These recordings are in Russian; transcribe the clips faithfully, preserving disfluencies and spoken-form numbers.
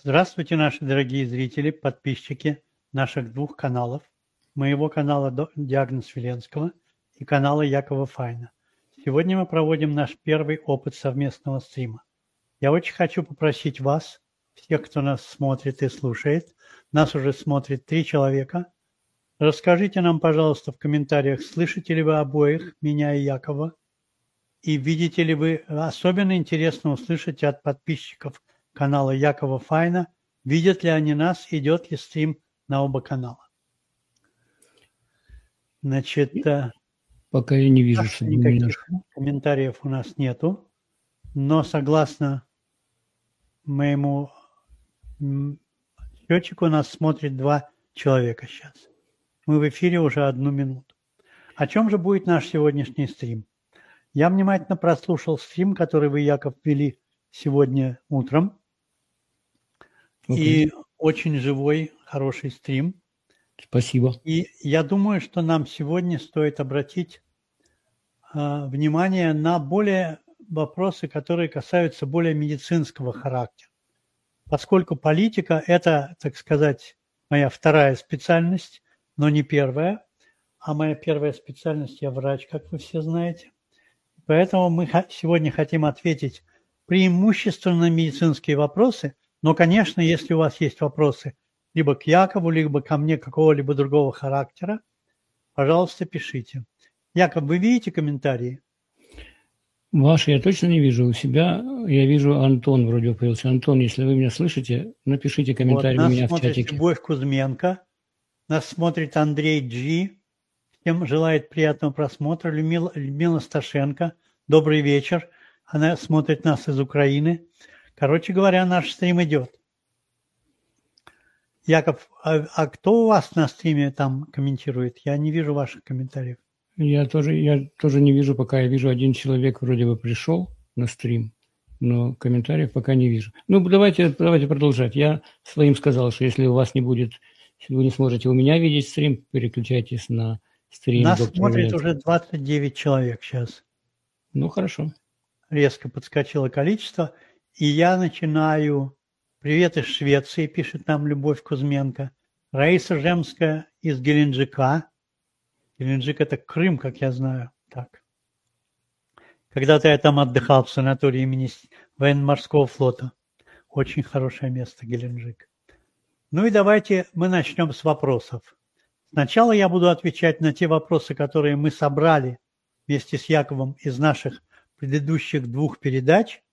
Здравствуйте, наши дорогие зрители, подписчики наших двух каналов, моего канала «Диагноз Веленского» и канала Якова Файна. Сегодня мы проводим наш первый опыт совместного стрима. Я очень хочу попросить вас, всех, кто нас смотрит и слушает, нас уже смотрит три человека, расскажите нам, пожалуйста, в комментариях, слышите ли вы обоих, меня и Якова, и видите ли вы, особенно интересно услышать от подписчиков канала Якова Файна, видят ли они нас, идет ли стрим на оба канала. Значит, пока я не вижу, что никаких комментариев у нас нету, но согласно моему счетчику нас смотрит два человека сейчас. Мы в эфире уже одну минуту. О чем же будет наш сегодняшний стрим? Я внимательно прослушал стрим, который вы, Яков, вели сегодня утром. Okay. И очень живой, хороший стрим. Спасибо. И я думаю, что нам сегодня стоит обратить э, внимание на более вопросы, которые касаются более медицинского характера. Поскольку политика – это, так сказать, моя вторая специальность, но не первая. А моя первая специальность – я врач, как вы все знаете. Поэтому мы сегодня хотим ответить преимущественно на медицинские вопросы. Но, конечно, если у вас есть вопросы либо к Якову, либо ко мне какого-либо другого характера, пожалуйста, пишите. Яков, вы видите комментарии? Ваши я точно не вижу. У себя я вижу, Антон вроде появился. Антон, если вы меня слышите, напишите комментарий вот, у меня в чатике. Нас смотрит Любовь Кузьменко, нас смотрит Андрей Джи. Всем желает приятного просмотра. Людмила, Людмила Сташенко, добрый вечер. Она смотрит нас из Украины. Короче говоря, наш стрим идет. Яков, а, а кто у вас на стриме там комментирует? Я не вижу ваших комментариев. Я тоже, я тоже не вижу, пока я вижу, один человек вроде бы пришел на стрим, но комментариев пока не вижу. Ну, давайте, давайте продолжать. Я своим сказал, что если у вас не будет, если вы не сможете у меня видеть стрим, переключайтесь на стрим. Нас смотрит Веленского. Уже двадцать девять человек сейчас. Ну, хорошо. Резко подскочило количество. И я начинаю. Привет из Швеции, пишет нам Любовь Кузьменко. Раиса Жемская из Геленджика. Геленджик – это Крым, как я знаю. Так. Когда-то я там отдыхал в санатории имени военно-морского флота. Очень хорошее место, Геленджик. Ну и давайте мы начнем с вопросов. Сначала я буду отвечать на те вопросы, которые мы собрали вместе с Яковом из наших предыдущих двух передач.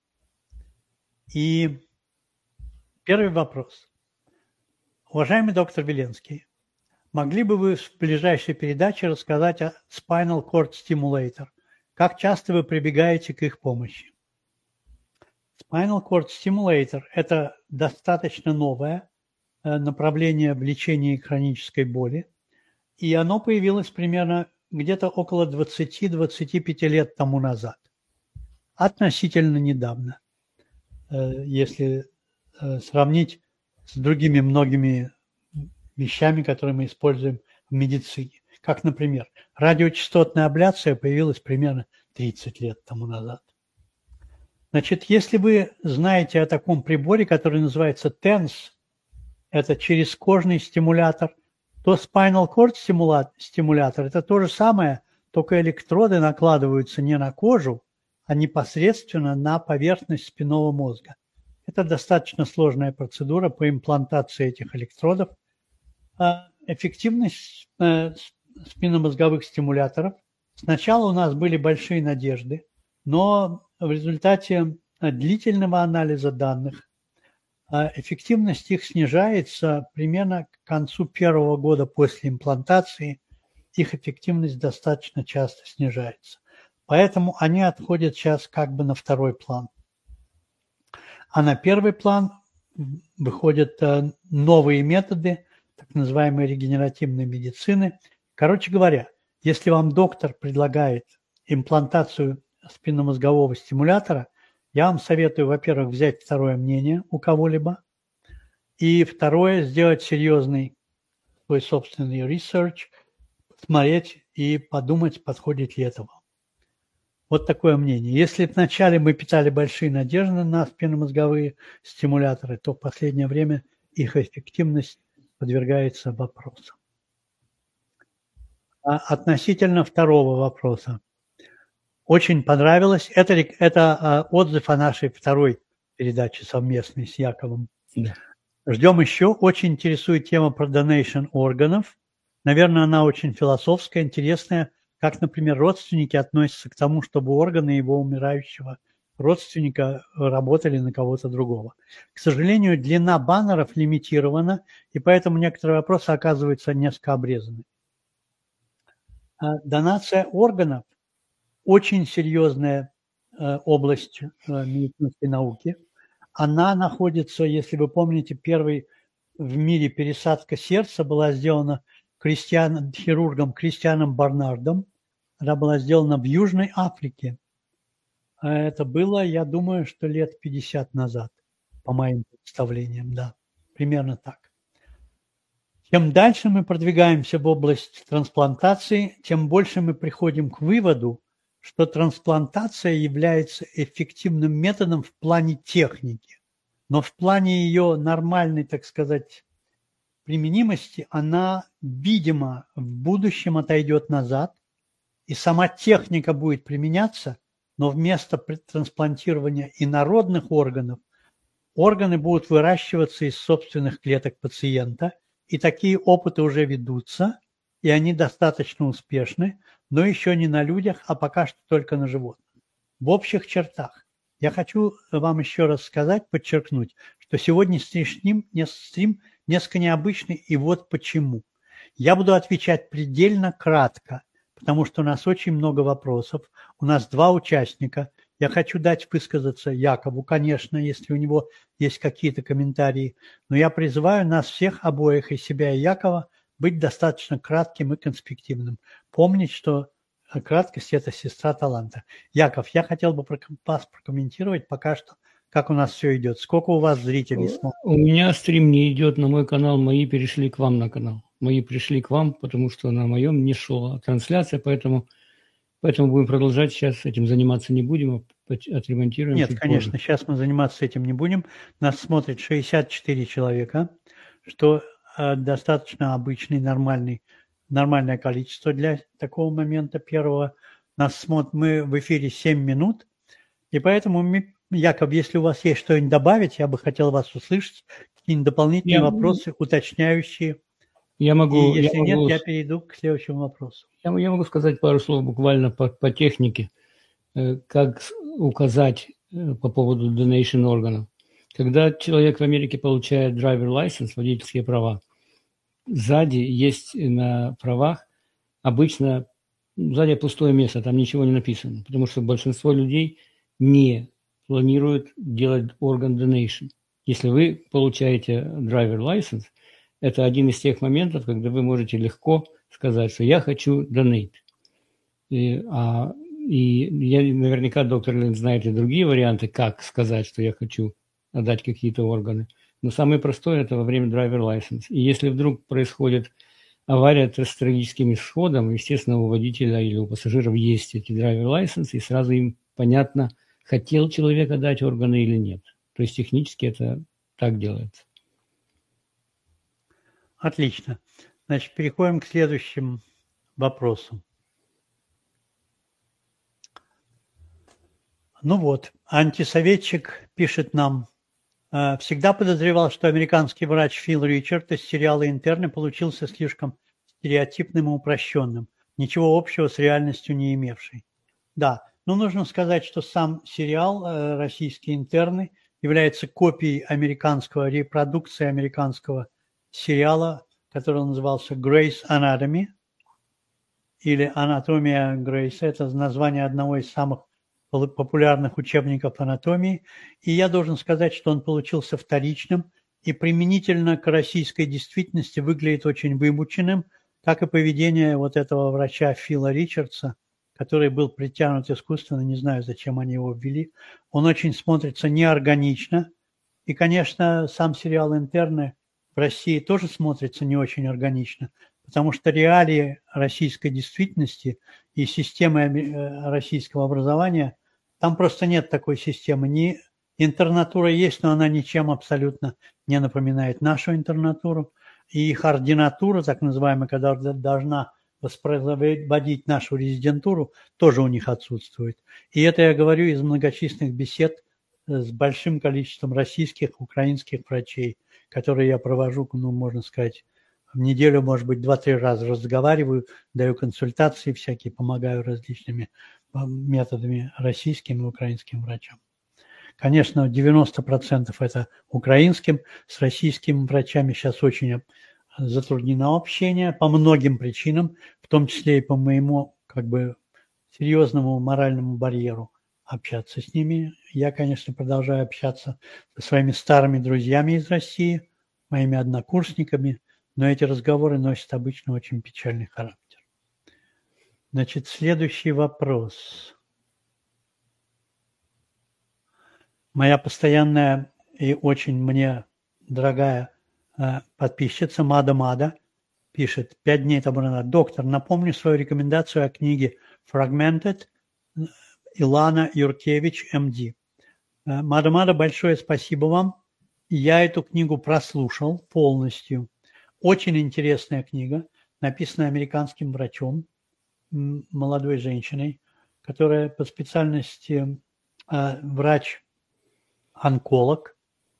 И первый вопрос. Уважаемый доктор Веленский, могли бы вы в ближайшей передаче рассказать о Spinal Cord Stimulator? Как часто вы прибегаете к их помощи? Spinal Cord Stimulator – это достаточно новое направление в лечении хронической боли, и оно появилось примерно где-то около двадцати-двадцати пяти лет тому назад. Относительно недавно. Если сравнить с другими многими вещами, которые мы используем в медицине. Как, например, радиочастотная абляция появилась примерно тридцать лет тому назад. Значит, если вы знаете о таком приборе, который называется тенс, это черезкожный стимулятор, то Spinal Cord стимулятор – это то же самое, только электроды накладываются не на кожу, а непосредственно на поверхность спинного мозга. Это достаточно сложная процедура по имплантации этих электродов. Эффективность спинномозговых стимуляторов. Сначала у нас были большие надежды, но в результате длительного анализа данных эффективность их снижается примерно к концу первого года после имплантации. Их эффективность достаточно часто снижается. Поэтому они отходят сейчас как бы на второй план. А на первый план выходят новые методы, так называемой регенеративной медицины. Короче говоря, если вам доктор предлагает имплантацию спинномозгового стимулятора, я вам советую, во-первых, взять второе мнение у кого-либо, и второе, сделать серьезный свой собственный research, посмотреть и подумать, подходит ли это вам. Вот такое мнение. Если вначале мы питали большие надежды на спинномозговые стимуляторы, то в последнее время их эффективность подвергается вопросу. А относительно второго вопроса. Очень понравилось. Это, это отзыв о нашей второй передаче совместной с Яковом. Да. Ждем еще. Очень интересует тема про donation органов. Наверное, она очень философская, интересная. Как, например, родственники относятся к тому, чтобы органы его умирающего родственника работали на кого-то другого. К сожалению, длина баннеров лимитирована, и поэтому некоторые вопросы оказываются несколько обрезаны. Донация органов – очень серьезная область медицинской науки. Она находится, если вы помните, первой в мире пересадка сердца была сделана Кристиан, хирургом Кристианом Барнардом. Она была сделана в Южной Африке. Это было, я думаю, что лет пятьдесят назад, по моим представлениям, да, примерно так. Чем дальше мы продвигаемся в область трансплантации, тем больше мы приходим к выводу, что трансплантация является эффективным методом в плане техники, но в плане ее нормальной, так сказать, применимости, она, видимо, в будущем отойдет назад, и сама техника будет применяться, но вместо трансплантирования инородных органов органы будут выращиваться из собственных клеток пациента, и такие опыты уже ведутся, и они достаточно успешны, но еще не на людях, а пока что только на животных. В общих чертах я хочу вам еще раз сказать, подчеркнуть, что сегодняшний стрим, стрим несколько необычный, и вот почему. Я буду отвечать предельно кратко, потому что у нас очень много вопросов, у нас два участника. Я хочу дать высказаться Якову, конечно, если у него есть какие-то комментарии, но я призываю нас всех обоих, и себя, и Якова, быть достаточно кратким и конспективным. Помнить, что краткость – это сестра таланта. Яков, я хотел бы вас прокомментировать пока что, как у нас все идет. Сколько у вас зрителей смотрят? У меня стрим не идет на мой канал, мои перешли к вам на канал. Мои пришли к вам, потому что на моем не шла трансляция, поэтому, поэтому будем продолжать. Сейчас этим заниматься не будем, а отремонтируем. Нет, конечно, позже. Сейчас мы заниматься этим не будем. Нас смотрит шестьдесят четыре человека, что э, достаточно обычный, нормальный, нормальное количество для такого момента первого. Нас смотрит, мы в эфире семь минут, и поэтому, мы, Яков, если у вас есть что-нибудь добавить, я бы хотел вас услышать, какие-нибудь дополнительные я... вопросы, уточняющие. Я могу, и если я нет, могу, я перейду к следующему вопросу. Я, я могу сказать пару слов буквально по, по технике, как указать по поводу donation органов. Когда человек в Америке получает driver license, водительские права, сзади есть на правах обычно сзади пустое место, там ничего не написано, потому что большинство людей не планируют делать орган donation. Если вы получаете driver license, это один из тех моментов, когда вы можете легко сказать, что я хочу donate. И, а, и я, наверняка доктор Лин знает и другие варианты, как сказать, что я хочу отдать какие-то органы. Но самое простое – это во время driver license. И если вдруг происходит авария с трагическим исходом, естественно, у водителя или у пассажиров есть эти driver license, и сразу им понятно, хотел человек отдать органы или нет. То есть технически это так делается. Отлично. Значит, переходим к следующему вопросу. Ну вот, антисоветчик пишет нам. Всегда подозревал, что американский врач Фил Ричард из сериала «Интерны» получился слишком стереотипным и упрощенным, ничего общего с реальностью не имевший. Да, но нужно сказать, что сам сериал «Российские интерны» является копией американского, репродукции американского сериала, который назывался Grey's Anatomy, или «Анатомия Грейса». Это название одного из самых популярных учебников анатомии. И я должен сказать, что он получился вторичным и применительно к российской действительности выглядит очень вымученным, как и поведение вот этого врача Фила Ричардса, который был притянут искусственно, не знаю, зачем они его ввели. Он очень смотрится неорганично. И, конечно, сам сериал «Интерны» в России тоже смотрится не очень органично, потому что реалии российской действительности и системы российского образования, там просто нет такой системы. Ни интернатура есть, но она ничем абсолютно не напоминает нашу интернатуру. И их ординатура, так называемая, когда должна воспроизводить нашу резидентуру, тоже у них отсутствует. И это я говорю из многочисленных бесед с большим количеством российских, украинских врачей, которые я провожу, ну, можно сказать, в неделю, может быть, два-три раза разговариваю, даю консультации всякие, помогаю различными методами российским и украинским врачам. Конечно, девяносто процентов это украинским, с российскими врачами сейчас очень затруднено общение по многим причинам, в том числе и по моему, как бы, серьезному моральному барьеру общаться с ними. Я, конечно, продолжаю общаться со своими старыми друзьями из России, моими однокурсниками, но эти разговоры носят обычно очень печальный характер. Значит, следующий вопрос. Моя постоянная и очень мне дорогая э, подписчица Мада Мада пишет: «Пять дней тому назад. Доктор, напомню свою рекомендацию о книге Fragmented Илана Юркевич, эм ди». Э, Мада Мада, большое спасибо вам. Я эту книгу прослушал полностью. Очень интересная книга, написанная американским врачом, молодой женщиной, которая по специальности э, врач онколог,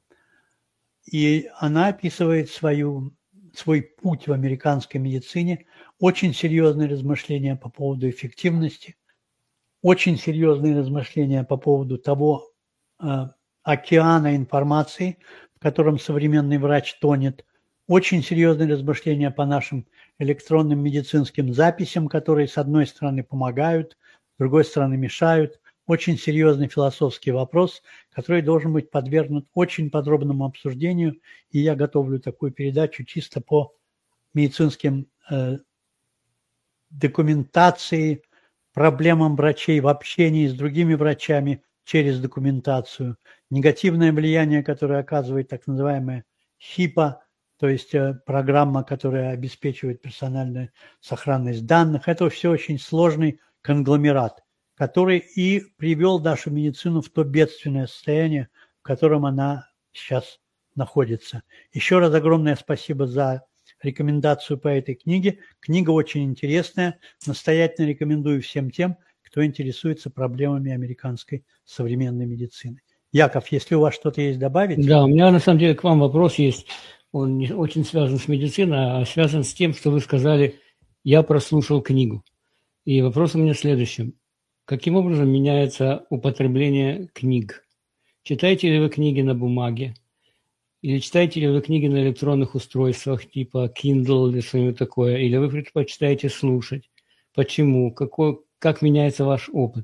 и она описывает свою, свой путь в американской медицине, очень серьезные размышления по поводу эффективности, очень серьезные размышления по поводу того э, океана информации, в котором современный врач тонет, очень серьезные размышления по нашим электронным медицинским записям, которые с одной стороны помогают, с другой стороны мешают. Очень серьезный философский вопрос, который должен быть подвергнут очень подробному обсуждению, и я готовлю такую передачу чисто по медицинским э, документации, проблемам врачей в общении с другими врачами через документацию, негативное влияние, которое оказывает так называемая хипа, то есть э, программа, которая обеспечивает персональную сохранность данных. Это все очень сложный конгломерат, который и привел нашу медицину в то бедственное состояние, в котором она сейчас находится. Еще раз огромное спасибо за рекомендацию по этой книге. Книга очень интересная. Настоятельно рекомендую всем тем, кто интересуется проблемами американской современной медицины. Яков, если у вас что-то есть добавить? Да, у меня на самом деле к вам вопрос есть. Он не очень связан с медициной, а связан с тем, что вы сказали: «Я прослушал книгу». И вопрос у меня в следующем. Каким образом меняется употребление книг? Читаете ли вы книги на бумаге? Или читаете ли вы книги на электронных устройствах типа Kindle или что-нибудь такое? Или вы предпочитаете слушать? Почему? Какой, как меняется ваш опыт?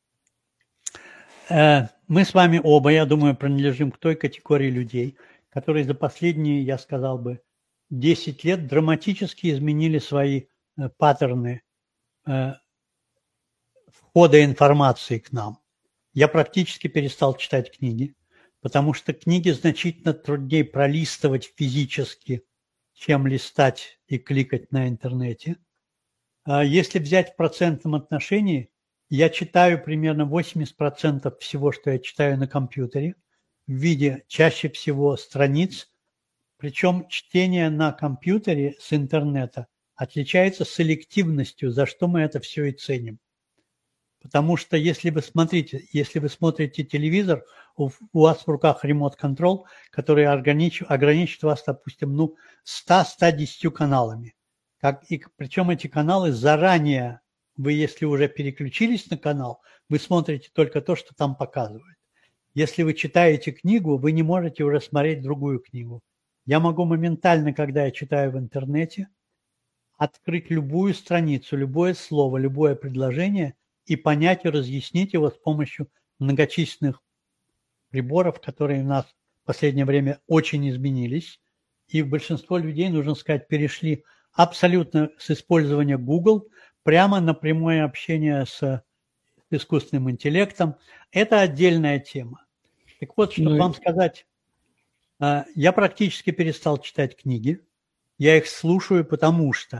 Мы с вами оба, я думаю, принадлежим к той категории людей, которые за последние, я сказал бы, десять лет драматически изменили свои паттерны входа информации к нам. Я практически перестал читать книги, потому что книги значительно труднее пролистывать физически, чем листать и кликать на интернете. Если взять в процентном отношении, я читаю примерно восемьдесят процентов всего, что я читаю на компьютере, в виде чаще всего страниц, причем чтение на компьютере с интернета отличается селективностью, за что мы это все и ценим. Потому что если вы смотрите, если вы смотрите телевизор, у, у вас в руках ремонт-контрол, который ограничивает, ограничивает вас, допустим, ну, сто-сто десять каналами. Как, и, причем эти каналы заранее, вы если уже переключились на канал, вы смотрите только то, что там показывают. Если вы читаете книгу, вы не можете уже смотреть другую книгу. Я могу моментально, когда я читаю в интернете, открыть любую страницу, любое слово, любое предложение и понять и разъяснить его с помощью многочисленных приборов, которые у нас в последнее время очень изменились. И большинство людей, нужно сказать, перешли абсолютно с использования Google прямо на прямое общение с искусственным интеллектом. Это отдельная тема. Так вот, чтобы ну, вам сказать, я практически перестал читать книги. Я их слушаю, потому что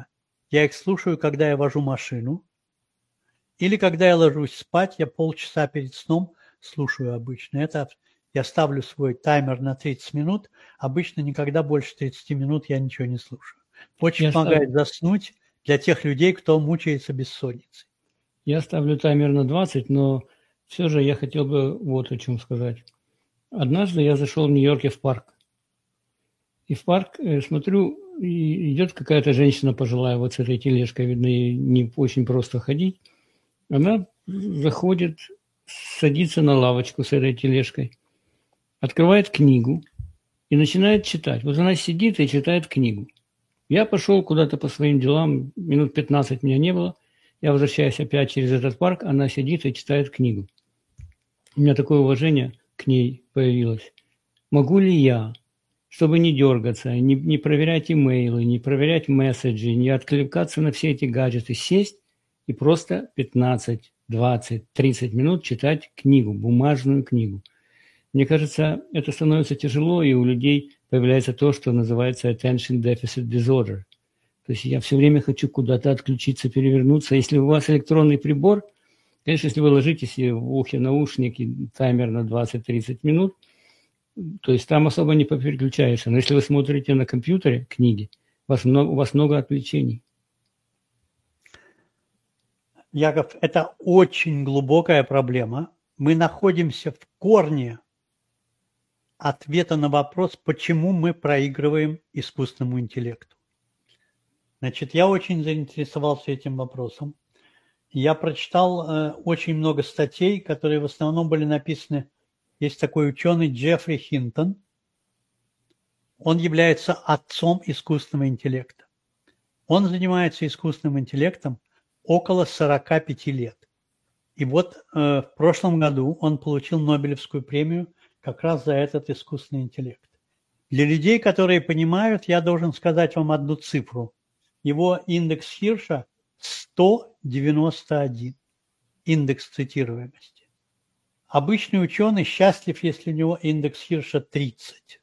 я их слушаю, когда я вожу машину, или когда я ложусь спать, я полчаса перед сном слушаю обычно. Это я ставлю свой таймер на тридцать минут, обычно никогда больше тридцати минут я ничего не слушаю. Очень Я помогает ставлю, заснуть для тех людей, кто мучается бессонницей. я ставлю таймер на двадцать, но все же я хотел бы вот о чем сказать. Однажды я зашел в Нью-Йорке в парк. И в парк э, смотрю, и идет какая-то женщина пожилая вот с этой тележкой, видно, ей не очень просто ходить. Она заходит, садится на лавочку с этой тележкой, открывает книгу и начинает читать. Вот она сидит и читает книгу. Я пошел куда-то по своим делам, минут пятнадцать меня не было. Я возвращаюсь опять через этот парк, она сидит и читает книгу. У меня такое уважение к ней появилось. Могу ли я, чтобы не дергаться, не, не проверять имейлы, не проверять месседжи, не откликаться на все эти гаджеты, сесть и просто пятнадцать, двадцать, тридцать минут читать книгу, бумажную книгу? Мне кажется, это становится тяжело, и у людей появляется то, что называется attention deficit disorder. То есть я все время хочу куда-то отключиться, перевернуться. Если у вас электронный прибор, конечно, если вы ложите себе в ухе наушник и таймер на двадцать-тридцать минут, то есть там особо не переключаешься. Но если вы смотрите на компьютере книги, у вас много, у вас много отвлечений. Яков, это очень глубокая проблема. Мы находимся в корне ответа на вопрос, почему мы проигрываем искусственному интеллекту. Значит, я очень заинтересовался этим вопросом. Я прочитал э, очень много статей, которые в основном были написаны. Есть такой ученый Джеффри Хинтон. Он является отцом искусственного интеллекта. Он занимается искусственным интеллектом около сорока пяти лет. И вот э, в прошлом году он получил Нобелевскую премию как раз за этот искусственный интеллект. Для людей, которые понимают, я должен сказать вам одну цифру. Его индекс Хирша сто девяносто один, индекс цитируемости. Обычный ученый счастлив, если у него индекс Хирша тридцать.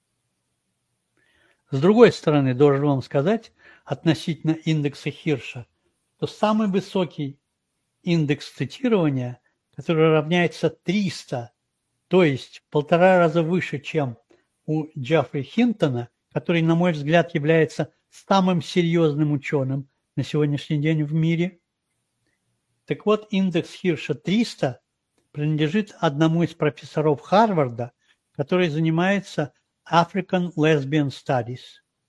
С другой стороны, должен вам сказать, относительно индекса Хирша, то самый высокий индекс цитирования, который равняется триста, то есть в полтора раза выше, чем у Джеффри Хинтона, который, на мой взгляд, является самым серьезным ученым на сегодняшний день в мире. Так вот, индекс Хирша триста принадлежит одному из профессоров Харварда, который занимается African Lesbian Studies.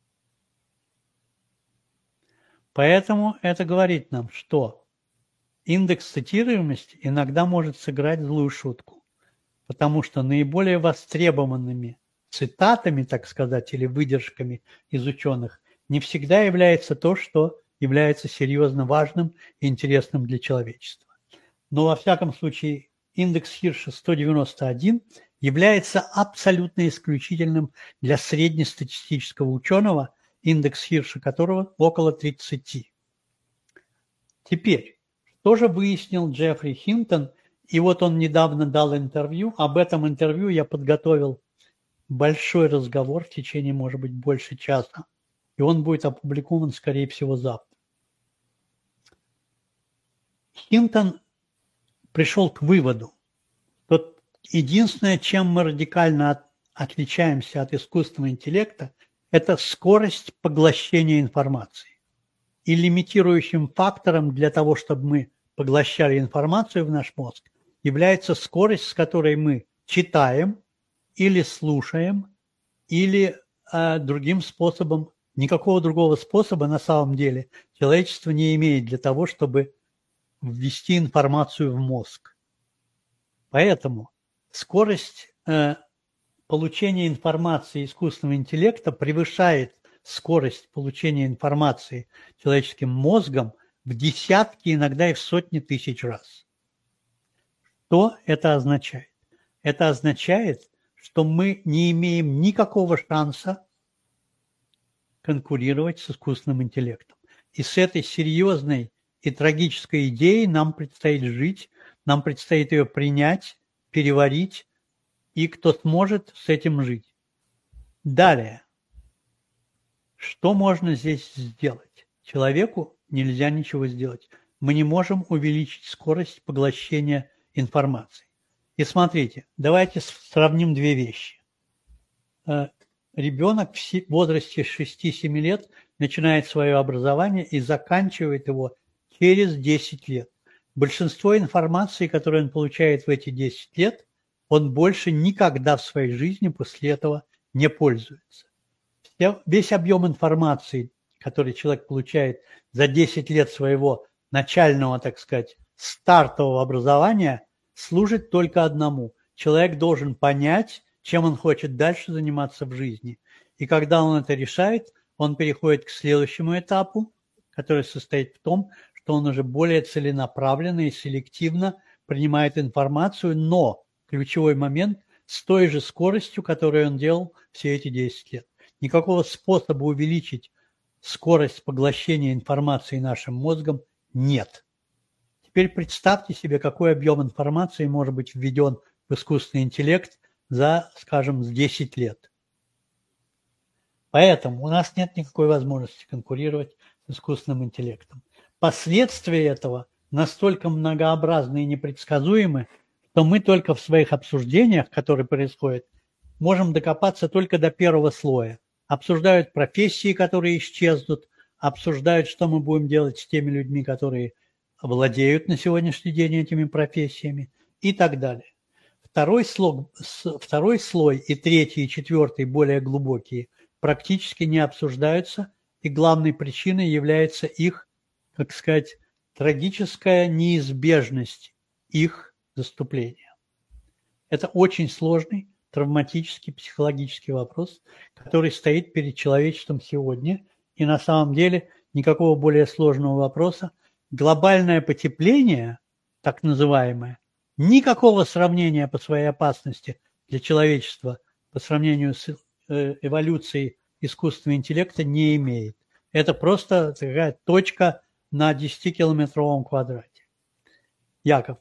Поэтому это говорит нам, что индекс цитируемости иногда может сыграть злую шутку, потому что наиболее востребованными цитатами, так сказать, или выдержками из ученых не всегда является то, что является серьезно важным и интересным для человечества. Но во всяком случае индекс Хирша сто девяносто один является абсолютно исключительным для среднестатистического ученого, индекс Хирша которого около тридцати. Теперь, что же выяснил Джеффри Хинтон? И вот он недавно дал интервью. Об этом интервью я подготовил большой разговор в течение, может быть, больше часа. И он будет опубликован, скорее всего, завтра. Хинтон пришел к выводу, что единственное, чем мы радикально от, отличаемся от искусственного интеллекта, это скорость поглощения информации. И лимитирующим фактором для того, чтобы мы поглощали информацию в наш мозг, является скорость, с которой мы читаем или слушаем, или э, другим способом. Никакого другого способа на самом деле человечество не имеет для того, чтобы ввести информацию в мозг. Поэтому скорость э, получения информации искусственного интеллекта превышает скорость получения информации человеческим мозгом в десятки, иногда и в сотни тысяч раз. Что это означает? Это означает, что мы не имеем никакого шанса конкурировать с искусственным интеллектом. И с этой серьезной и трагической идеей нам предстоит жить, нам предстоит ее принять, переварить, и кто сможет с этим жить. Далее. Что можно здесь сделать? человеку нельзя ничего сделать. Мы не можем увеличить скорость поглощения информации. И смотрите, давайте сравним две вещи. Ребенок в возрасте шести-семи лет начинает свое образование и заканчивает его через десять лет. Большинство информации, которую он получает в эти десять лет, он больше никогда в своей жизни после этого не пользуется. Весь объем информации, который человек получает за десять лет своего начального, так сказать, стартового образования, служит только одному. Человек должен понять, чем он хочет дальше заниматься в жизни. И когда он это решает, он переходит к следующему этапу, который состоит в том, что он уже более целенаправленно и селективно принимает информацию, но ключевой момент с той же скоростью, которую он делал все эти десять лет. Никакого способа увеличить скорость поглощения информации нашим мозгом нет. Теперь представьте себе, какой объем информации может быть введен в искусственный интеллект за, скажем, десять лет. Поэтому у нас нет никакой возможности конкурировать с искусственным интеллектом. Последствия этого настолько многообразны и непредсказуемы, что мы только в своих обсуждениях, которые происходят, можем докопаться только до первого слоя. Обсуждают профессии, которые исчезнут, обсуждают, что мы будем делать с теми людьми, которые владеют на сегодняшний день этими профессиями и так далее. Второй слой, второй слой и третий, и четвертый, более глубокие, практически не обсуждаются, и главной причиной является их, как сказать, трагическая неизбежность их заступления. Это очень сложный, травматический, психологический вопрос, который стоит перед человечеством сегодня, и на самом деле никакого более сложного вопроса. Глобальное потепление, так называемое, никакого сравнения по своей опасности для человечества по сравнению с эволюцией искусственного интеллекта не имеет. Это просто такая точка на десятикилометровом квадрате. Яков,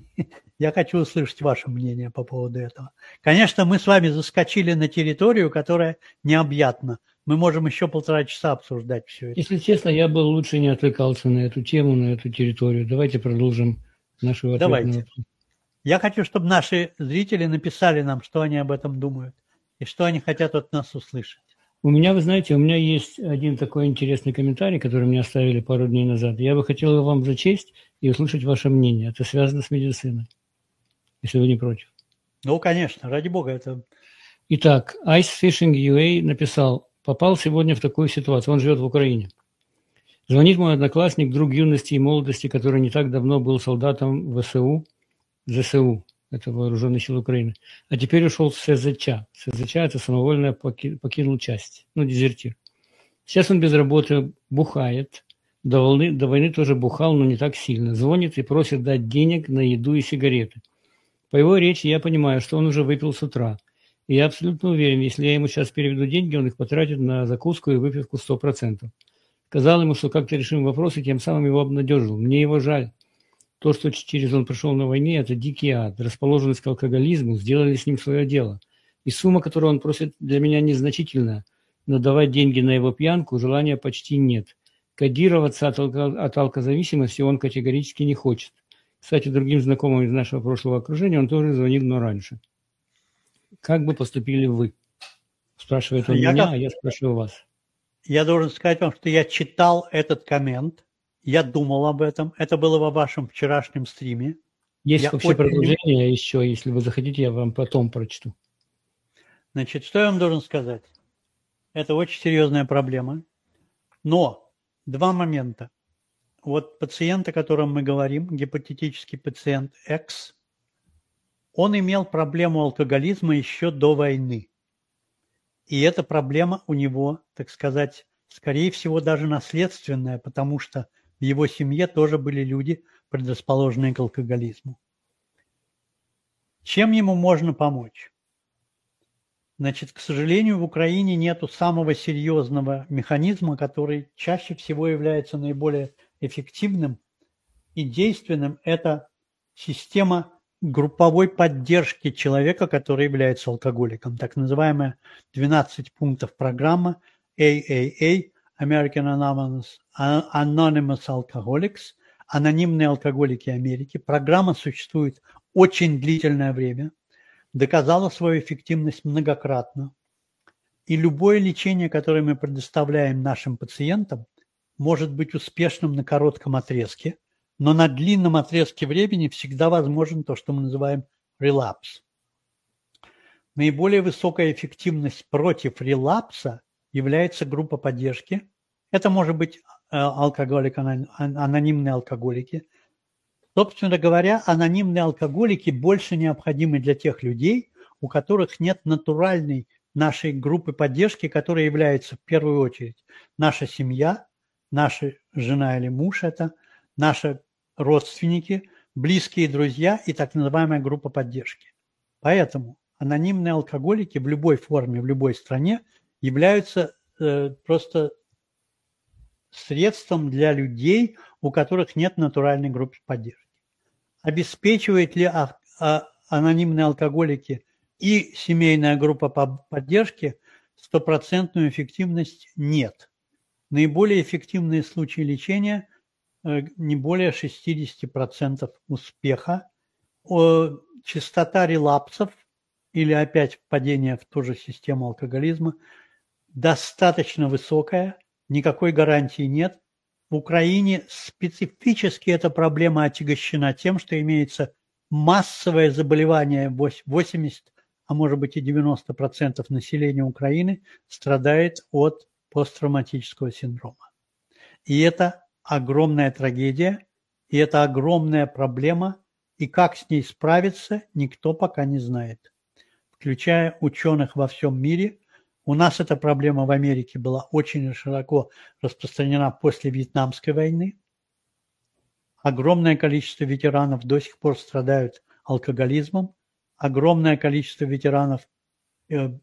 я хочу услышать ваше мнение по поводу этого. Конечно, мы с вами заскочили на территорию, которая необъятна. Мы можем еще полтора часа обсуждать все это. Если честно, я бы лучше не отвлекался на эту тему, на эту территорию. Давайте продолжим нашу ответ. Давайте. Я хочу, чтобы наши зрители написали нам, что они об этом думают и что они хотят от нас услышать. У меня, вы знаете, у меня есть один такой интересный комментарий, который мне оставили пару дней назад. Я бы хотел его вам зачесть и услышать ваше мнение. Это связано с медициной, если вы не против. Ну, конечно, ради бога. Это... Итак, Ice Fishing ю эй написал: попал сегодня в такую ситуацию. Он живет в Украине. Звонит мой одноклассник, друг юности и молодости, который не так давно был солдатом ВСУ, ЗСУ, это Вооруженные силы Украины, а теперь ушел в СЗЧ. СЗЧ – это самовольно покинул часть, ну, дезертир. Сейчас он без работы, бухает. До войны, до войны тоже бухал, но не так сильно. Звонит и просит дать денег на еду и сигареты. По его речи я понимаю, что он уже выпил с утра. И я абсолютно уверен, если я ему сейчас переведу деньги, он их потратит на закуску и выпивку сто процентов. Сказал ему, что как-то решим вопрос, и тем самым его обнадежил. Мне его жаль. То, что через он пришел на войне, это дикий ад. Расположенность к алкоголизму, сделали с ним свое дело. И сумма, которую он просит, для меня незначительная. Но давать деньги на его пьянку желания почти нет. Кодироваться от, алко- от алкозависимости он категорически не хочет. Кстати, другим знакомым из нашего прошлого окружения он тоже звонил, но раньше. Как бы поступили вы? Спрашивает он я меня, как... а я спрашиваю вас. Я должен сказать вам, что я читал этот коммент. Я думал об этом. Это было во вашем вчерашнем стриме. Есть я вообще очень... продолжение еще, если вы захотите, я вам потом прочту. Значит, что я вам должен сказать? Это очень серьезная проблема. Но два момента. Вот пациент, о котором мы говорим, гипотетический пациент X, он имел проблему алкоголизма еще до войны. И эта проблема у него, так сказать, скорее всего, даже наследственная, потому что в его семье тоже были люди, предрасположенные к алкоголизму. Чем ему можно помочь? Значит, к сожалению, в Украине нету самого серьезного механизма, который чаще всего является наиболее эффективным и действенным. Это система групповой поддержки человека, который является алкоголиком. Так называемая двенадцать пунктов программа эй эй эй, American Anonymous, Anonymous Alcoholics, анонимные алкоголики Америки. Программа существует очень длительное время, доказала свою эффективность многократно. И любое лечение, которое мы предоставляем нашим пациентам, может быть успешным на коротком отрезке, но на длинном отрезке времени всегда возможен то, что мы называем релапс. Наиболее высокая эффективность против релапса является группа поддержки. Это может быть алкоголик, анонимные алкоголики. Собственно говоря, анонимные алкоголики больше необходимы для тех людей, у которых нет натуральной нашей группы поддержки, которая является в первую очередь наша семья, наша жена или муж, это наши родственники, близкие друзья и так называемая группа поддержки. Поэтому анонимные алкоголики в любой форме, в любой стране являются э, просто средством для людей, у которых нет натуральной группы поддержки. Обеспечивает ли а, а, анонимные алкоголики и семейная группа поддержки стопроцентную эффективность? Нет. Наиболее эффективные случаи лечения э, не более шестьдесят процентов успеха. О, частота релапсов или опять впадения в ту же систему алкоголизма достаточно высокая, никакой гарантии нет. В Украине специфически эта проблема отягощена тем, что имеется массовое заболевание, восемьдесят, а может быть и девяносто процентов населения Украины страдает от посттравматического синдрома. И это огромная трагедия, и это огромная проблема, и как с ней справиться, никто пока не знает, включая ученых во всем мире. У нас эта проблема в Америке была очень широко распространена после Вьетнамской войны. Огромное количество ветеранов до сих пор страдают алкоголизмом. Огромное количество ветеранов э,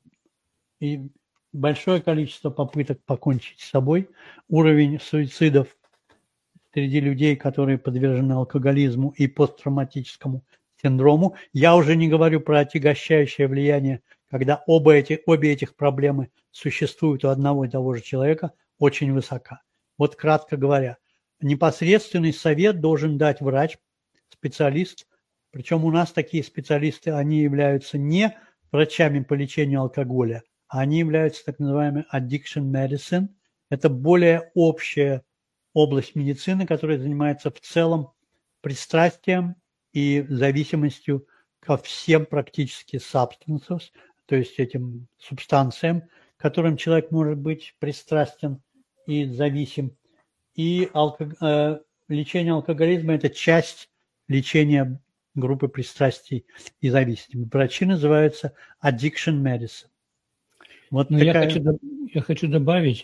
и большое количество попыток покончить с собой. Уровень суицидов среди людей, которые подвержены алкоголизму и посттравматическому синдрому. Я уже не говорю про отягощающее влияние, когда оба эти, обе этих проблемы существуют у одного и того же человека, очень высока. Вот кратко говоря, непосредственный совет должен дать врач, специалист, причем у нас такие специалисты, они являются не врачами по лечению алкоголя, а они являются так называемой addiction medicine. Это более общая область медицины, которая занимается в целом пристрастием и зависимостью ко всем практически substances, то есть этим субстанциям, к которым человек может быть пристрастен и зависим. И алко... э, лечение алкоголизма – это часть лечения группы пристрастий и зависимости. Врачи называются addiction medicine. Вот Но такая... я, хочу, я хочу добавить,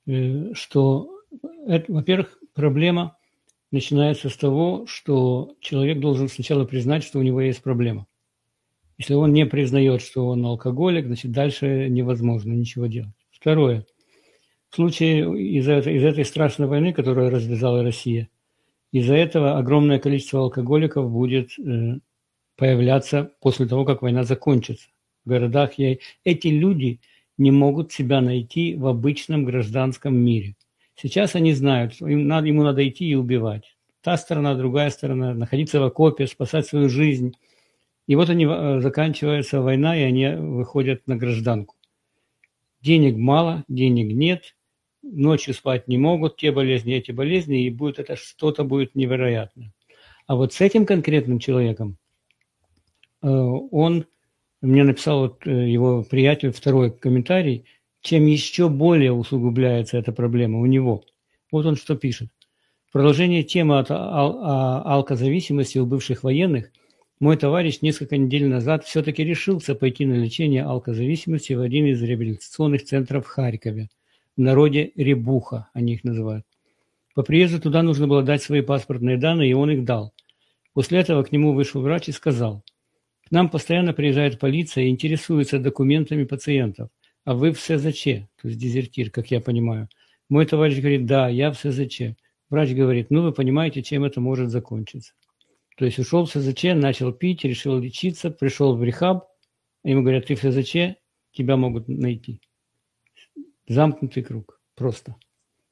что, это, во-первых, проблема начинается с того, что человек должен сначала признать, что у него есть проблема. Если он не признает, что он алкоголик, значит, дальше невозможно ничего делать. Второе. В случае из-за этой, из этой страшной войны, которую развязала Россия, из-за этого огромное количество алкоголиков будет э, появляться после того, как война закончится. В городах я... эти люди не могут себя найти в обычном гражданском мире. Сейчас они знают, что им надо, ему надо идти и убивать. Та сторона, другая сторона, находиться в окопе, спасать свою жизнь. И вот они, заканчивается война, и они выходят на гражданку. Денег мало, денег нет, ночью спать не могут, те болезни, эти болезни, и будет это что-то будет невероятное. А вот с этим конкретным человеком, он, мне написал вот его приятель второй комментарий, чем еще более усугубляется эта проблема у него. Вот он что пишет. В продолжение темы от ал- о алкозависимости у бывших военных, мой товарищ несколько недель назад все-таки решился пойти на лечение алкозависимости в один из реабилитационных центров в Харькове. В народе Ребуха они их называют. По приезду туда нужно было дать свои паспортные данные, и он их дал. После этого к нему вышел врач и сказал: к нам постоянно приезжает полиция и интересуется документами пациентов. А вы в СЗЧ, то есть дезертир, как я понимаю. Мой товарищ говорит: да, я в СЗЧ. Врач говорит: ну вы понимаете, чем это может закончиться. То есть ушел в СЗЧ, начал пить, решил лечиться, пришел в рехаб, а ему говорят: ты в СЗЧ, тебя могут найти. Замкнутый круг, просто.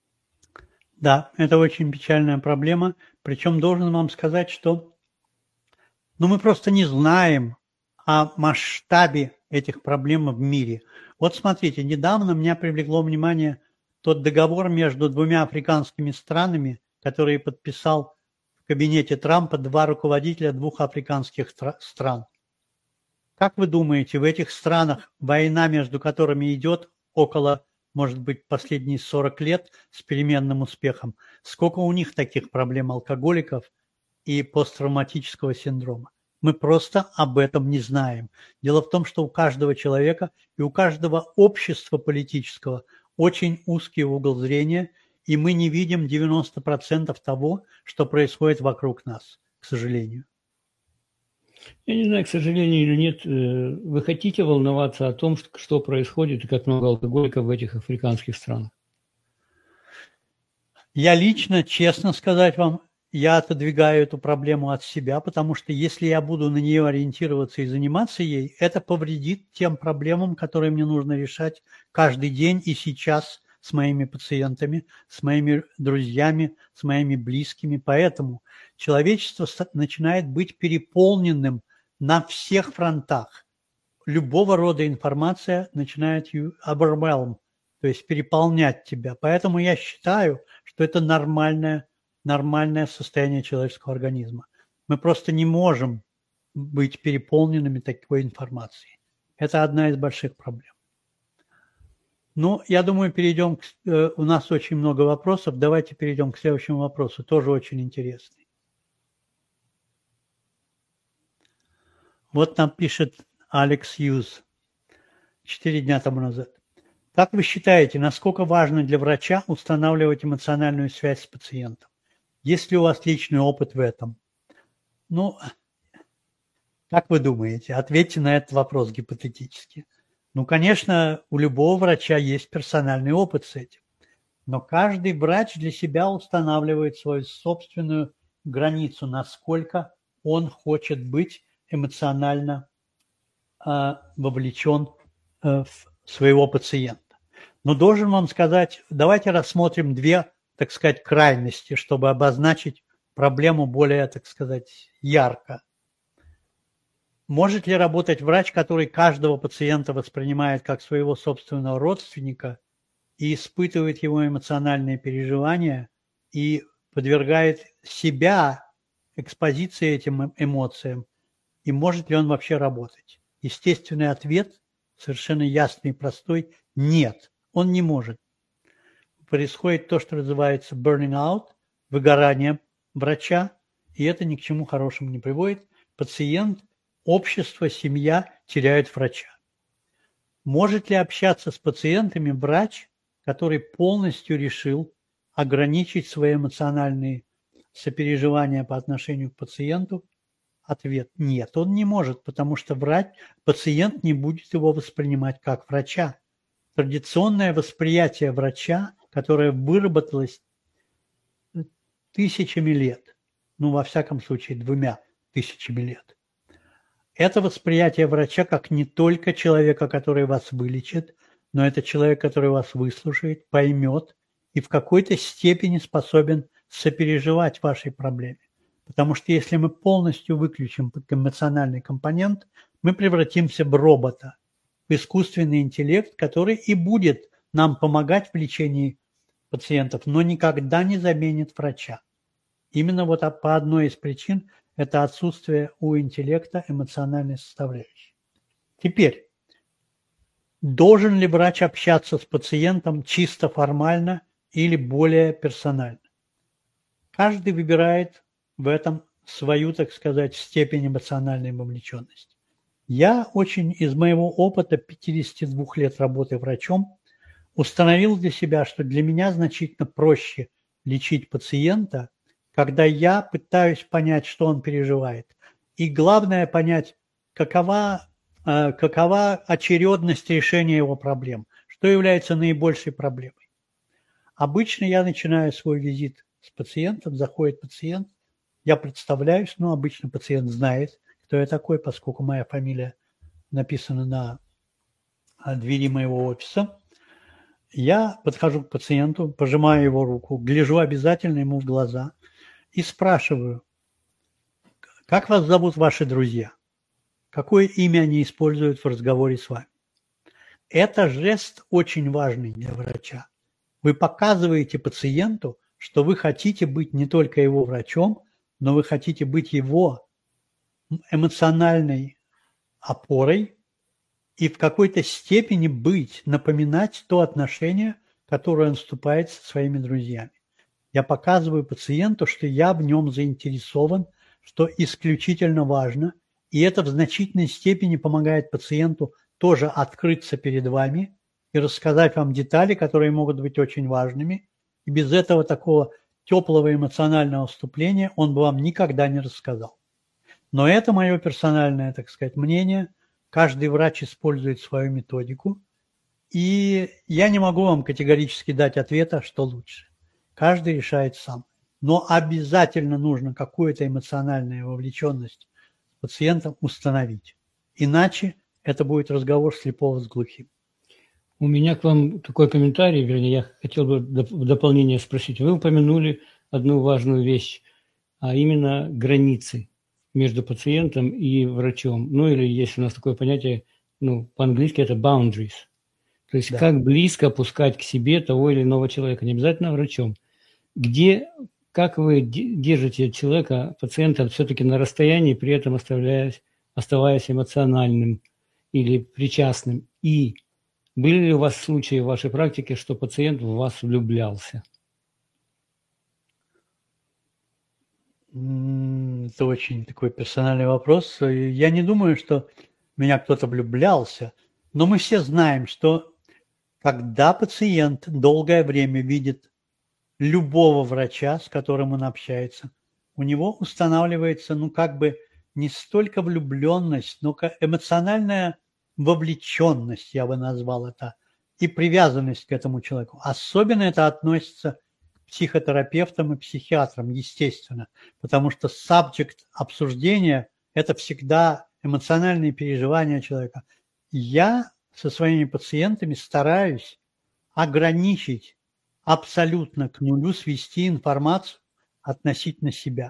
Да, это очень печальная проблема. Причем должен вам сказать, что ну, мы просто не знаем о масштабе этих проблем в мире. Вот смотрите, недавно меня привлекло внимание тот договор между двумя африканскими странами, который подписал в кабинете Трампа два руководителя двух африканских стран. Как вы думаете, в этих странах война, между которыми идет около, может быть, последние сорок лет с переменным успехом, сколько у них таких проблем алкоголиков и посттравматического синдрома? Мы просто об этом не знаем. Дело в том, что у каждого человека и у каждого общества политического очень узкий угол зрения, и мы не видим девяносто процентов того, что происходит вокруг нас, к сожалению. Я не знаю, к сожалению или нет, вы хотите волноваться о том, что происходит и как много алкоголиков в этих африканских странах? Я лично, честно сказать вам, я отодвигаю эту проблему от себя, потому что если я буду на нее ориентироваться и заниматься ей, это повредит тем проблемам, которые мне нужно решать каждый день и сейчас с моими пациентами, с моими друзьями, с моими близкими. Поэтому человечество начинает быть переполненным на всех фронтах. Любого рода информация начинает you overwhelm, то есть переполнять тебя. Поэтому я считаю, что это нормальное, нормальное состояние человеческого организма. Мы просто не можем быть переполненными такой информацией. Это одна из больших проблем. Ну, я думаю, перейдем к... У нас очень много вопросов. Давайте перейдем к следующему вопросу. Тоже очень интересный. Вот нам пишет Алекс Юз четыре дня тому назад. Как вы считаете, насколько важно для врача устанавливать эмоциональную связь с пациентом? Есть ли у вас личный опыт в этом? Ну, как вы думаете? Ответьте на этот вопрос гипотетически. Ну, конечно, у любого врача есть персональный опыт с этим. Но каждый врач для себя устанавливает свою собственную границу, насколько он хочет быть эмоционально э, вовлечен э, в своего пациента. Но должен вам сказать, давайте рассмотрим две, так сказать, крайности, чтобы обозначить проблему более, так сказать, ярко. Может ли работать врач, который каждого пациента воспринимает как своего собственного родственника и испытывает его эмоциональные переживания и подвергает себя экспозиции этим эмоциям? И может ли он вообще работать? Естественный ответ, совершенно ясный и простой – нет, он не может. Происходит то, что называется burning out, выгорание врача, и это ни к чему хорошему не приводит. Пациент, общество, семья теряют врача. Может ли общаться с пациентами врач, который полностью решил ограничить свои эмоциональные сопереживания по отношению к пациенту? Ответ – нет, он не может, потому что врач, пациент не будет его воспринимать как врача. Традиционное восприятие врача, которое выработалось тысячами лет, ну, во всяком случае, двумя тысячами лет, это восприятие врача как не только человека, который вас вылечит, но это человек, который вас выслушает, поймет и в какой-то степени способен сопереживать вашей проблеме. Потому что если мы полностью выключим эмоциональный компонент, мы превратимся в робота, в искусственный интеллект, который и будет нам помогать в лечении пациентов, но никогда не заменит врача. Именно вот по одной из причин это отсутствие у интеллекта эмоциональной составляющей. Теперь, должен ли врач общаться с пациентом чисто формально или более персонально? Каждый выбирает в этом свою, так сказать, степень эмоциональной вовлеченности. Я очень из моего опыта пятидесяти двух лет работы врачом установил для себя, что для меня значительно проще лечить пациента, когда я пытаюсь понять, что он переживает. И главное понять, какова, какова очередность решения его проблем, что является наибольшей проблемой. Обычно я начинаю свой визит с пациентом, заходит пациент, я представляюсь, но обычно пациент знает, кто я такой, поскольку моя фамилия написана на двери моего офиса. Я подхожу к пациенту, пожимаю его руку, гляжу обязательно ему в глаза и спрашиваю, как вас зовут ваши друзья? Какое имя они используют в разговоре с вами? Это жест очень важный для врача. Вы показываете пациенту, что вы хотите быть не только его врачом, но вы хотите быть его эмоциональной опорой и в какой-то степени быть, напоминать то отношение, которое он вступает со своими друзьями. Я показываю пациенту, что я в нем заинтересован, что исключительно важно, и это в значительной степени помогает пациенту тоже открыться перед вами и рассказать вам детали, которые могут быть очень важными. И без этого такого теплого эмоционального вступления он бы вам никогда не рассказал. Но это мое персональное, так сказать, мнение. Каждый врач использует свою методику. И я не могу вам категорически дать ответа, что лучше. Каждый решает сам. Но обязательно нужно какую-то эмоциональную вовлеченность пациентом установить. Иначе это будет разговор слепого с глухим. У меня к вам такой комментарий, вернее, я хотел бы в дополнение спросить. Вы упомянули одну важную вещь, а именно границы между пациентом и врачом. Ну или есть у нас такое понятие, ну по-английски это boundaries. То есть да. Как близко пускать к себе того или иного человека, не обязательно врачом. Где, как вы держите человека, пациента все-таки на расстоянии, при этом оставаясь, оставаясь эмоциональным или причастным? И были ли у вас случаи в вашей практике, что пациент в вас влюблялся? Это очень такой персональный вопрос. Я не думаю, что в меня кто-то влюблялся, но мы все знаем, что когда пациент долгое время видит любого врача, с которым он общается, у него устанавливается, ну, как бы не столько влюбленность, но эмоциональная вовлеченность, я бы назвал это, и привязанность к этому человеку. Особенно это относится к психотерапевтам и психиатрам, естественно, потому что subject обсуждения – это всегда эмоциональные переживания человека. Я со своими пациентами стараюсь ограничить абсолютно к нулю, свести информацию относительно себя.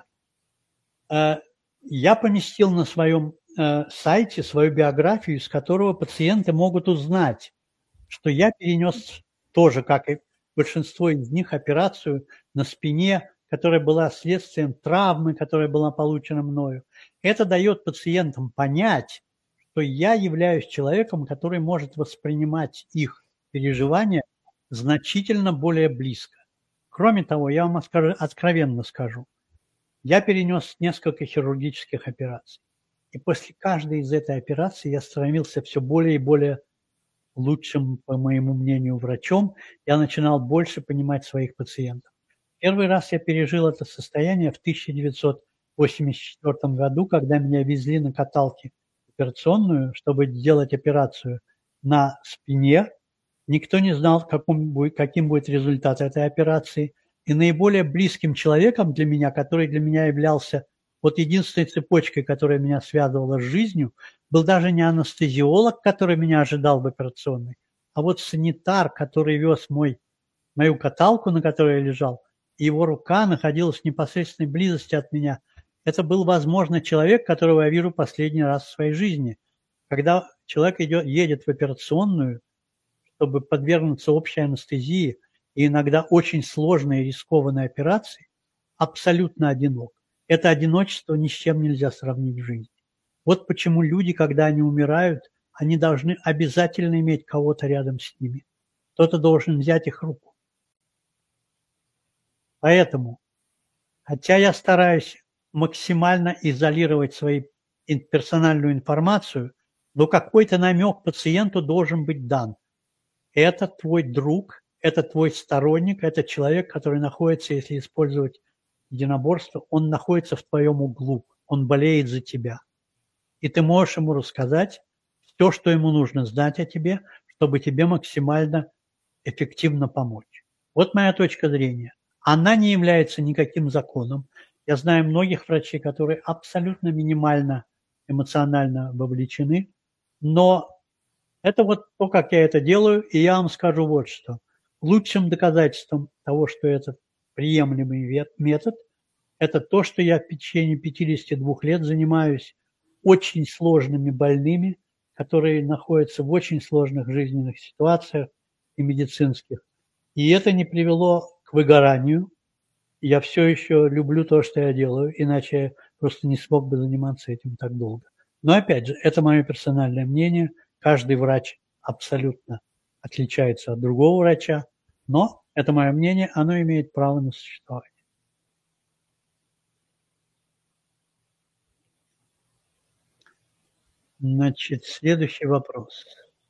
Я поместил на своем сайте свою биографию, из которого пациенты могут узнать, что я перенес тоже, как и большинство из них, операцию на спине, которая была следствием травмы, которая была получена мною. Это дает пациентам понять, что я являюсь человеком, который может воспринимать их переживания значительно более близко. Кроме того, я вам откровенно скажу, я перенес несколько хирургических операций. И после каждой из этой операции я становился все более и более лучшим, по моему мнению, врачом. Я начинал больше понимать своих пациентов. Первый раз я пережил это состояние в тысяча девятьсот восемьдесят четвёртом году, когда меня везли на каталке в операционную, чтобы делать операцию на спине. Никто не знал, каким будет, каким будет результат этой операции. И наиболее близким человеком для меня, который для меня являлся вот единственной цепочкой, которая меня связывала с жизнью, был даже не анестезиолог, который меня ожидал в операционной, а вот санитар, который вез мой, мою каталку, на которой я лежал, и его рука находилась в непосредственной близости от меня. Это был, возможно, человек, которого я вижу последний раз в своей жизни. Когда человек идет, едет в операционную, чтобы подвергнуться общей анестезии и иногда очень сложной и рискованной операции, абсолютно одинок. Это одиночество ни с чем нельзя сравнить в жизни. Вот почему люди, когда они умирают, они должны обязательно иметь кого-то рядом с ними. Кто-то должен взять их руку. Поэтому, хотя я стараюсь максимально изолировать свою персональную информацию, но какой-то намек пациенту должен быть дан. Это твой друг, это твой сторонник, это человек, который находится, если использовать единоборство, он находится в твоем углу, он болеет за тебя. И ты можешь ему рассказать все, что ему нужно знать о тебе, чтобы тебе максимально эффективно помочь. Вот моя точка зрения. Она не является никаким законом. Я знаю многих врачей, которые абсолютно минимально эмоционально вовлечены, но это вот то, как я это делаю, и я вам скажу вот что. лучшим доказательством того, что это приемлемый метод, это то, что я в течение пятидесяти двух лет занимаюсь очень сложными больными, которые находятся в очень сложных жизненных ситуациях и медицинских. И это не привело к выгоранию. Я все еще люблю то, что я делаю, иначе я просто не смог бы заниматься этим так долго. Но опять же, это мое персональное мнение. Каждый врач абсолютно отличается от другого врача, но это мое мнение, оно имеет право на существование. Значит, следующий вопрос.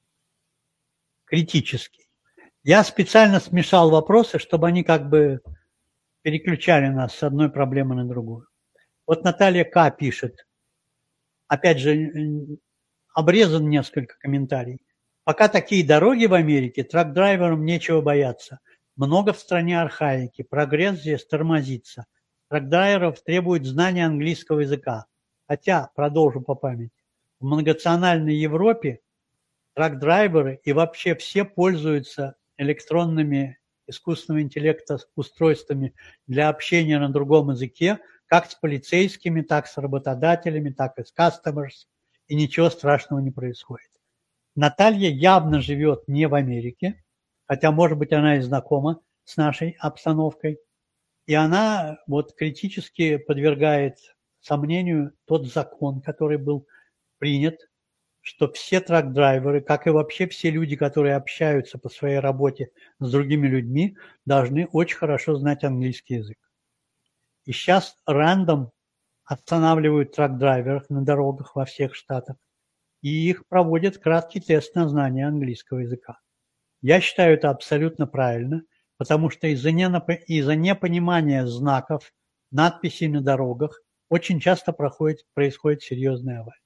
Критический. Я специально смешал вопросы, чтобы они как бы переключали нас с одной проблемы на другую. Вот Наталья К. пишет, опять же, обрезан несколько комментариев. Пока такие дороги в Америке, трак-драйверам нечего бояться. Много в стране архаики, прогресс здесь тормозится. Трак-драйверов требует знания английского языка. Хотя, продолжу по памяти, в многонациональной Европе трак-драйверы и вообще все пользуются электронными искусственного интеллекта устройствами для общения на другом языке, как с полицейскими, так с работодателями, так и с customers, и ничего страшного не происходит. Наталья явно живет не в Америке, хотя, может быть, она и знакома с нашей обстановкой, и она вот критически подвергает сомнению тот закон, который был принят, что все трак-драйверы, как и вообще все люди, которые общаются по своей работе с другими людьми, должны очень хорошо знать английский язык. И сейчас рандом останавливают трак-драйверов на дорогах во всех штатах, и их проводят краткий тест на знание английского языка. Я считаю это абсолютно правильно, потому что из-за из-за непонимания знаков, надписей на дорогах очень часто проходит, происходит серьезная авария.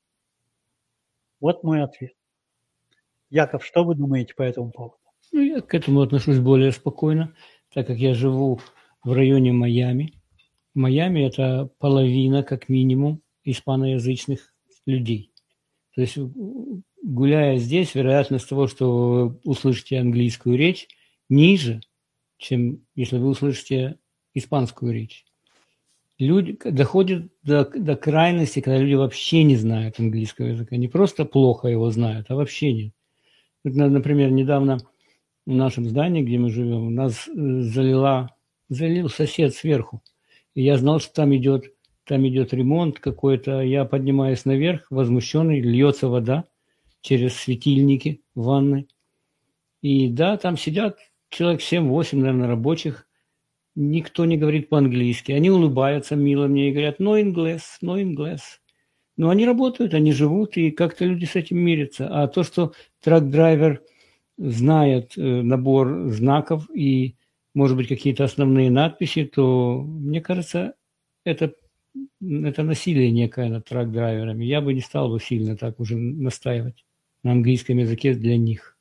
Вот мой ответ. Яков, что вы думаете по этому поводу? Ну, я к этому отношусь более спокойно, так как я живу в районе Майами. Майами – это половина, как минимум, испаноязычных людей. То есть, гуляя здесь, вероятность того, что вы услышите английскую речь, ниже, чем если вы услышите испанскую речь. Люди доходят до, до крайности, когда люди вообще не знают английского языка. Не просто плохо его знают, а вообще нет. Например, недавно в нашем здании, где мы живем, у нас залила, залил сосед сверху. И я знал, что там идет, там идет ремонт какой-то. Я поднимаюсь наверх, возмущенный, льется вода через светильники в ванной. И да, там сидят человек семь-восемь, наверное, рабочих. Никто не говорит по-английски. Они улыбаются мило мне и говорят «no English, no English». Но они работают, они живут, и как-то люди с этим мирятся. А то, что трак-драйвер знает э, набор знаков и, может быть, какие-то основные надписи, то, мне кажется, это, это насилие некое над трак-драйверами. Я бы не стал бы сильно так уже настаивать на английском языке для них.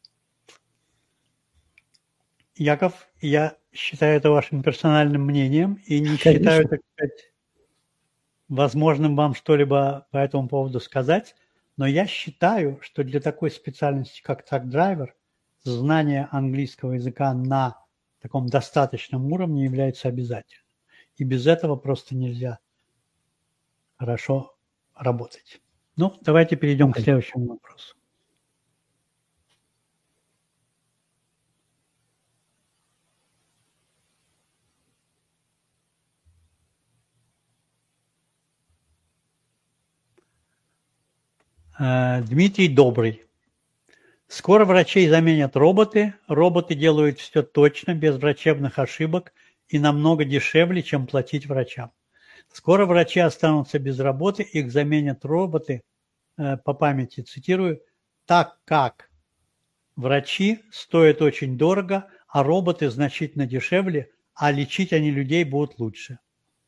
Яков, я считаю это вашим персональным мнением и не Конечно. считаю, так сказать, возможным вам что-либо по этому поводу сказать, но я считаю, что для такой специальности, как трак-драйвер, знание английского языка на таком достаточном уровне является обязательным. И без этого просто нельзя хорошо работать. Ну, давайте перейдем к следующему вопросу. Дмитрий Добрый. Скоро врачей заменят роботы. Роботы делают все точно, без врачебных ошибок и намного дешевле, чем платить врачам. Скоро врачи останутся без работы, их заменят роботы, по памяти цитирую, так как врачи стоят очень дорого, а роботы значительно дешевле, а лечить они людей будут лучше.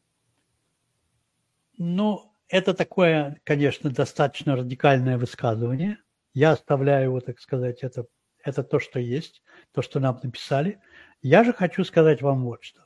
Ну, это такое, конечно, достаточно радикальное высказывание. Я оставляю его, так сказать, это, это то, что есть, то, что нам написали. Я же хочу сказать вам вот что.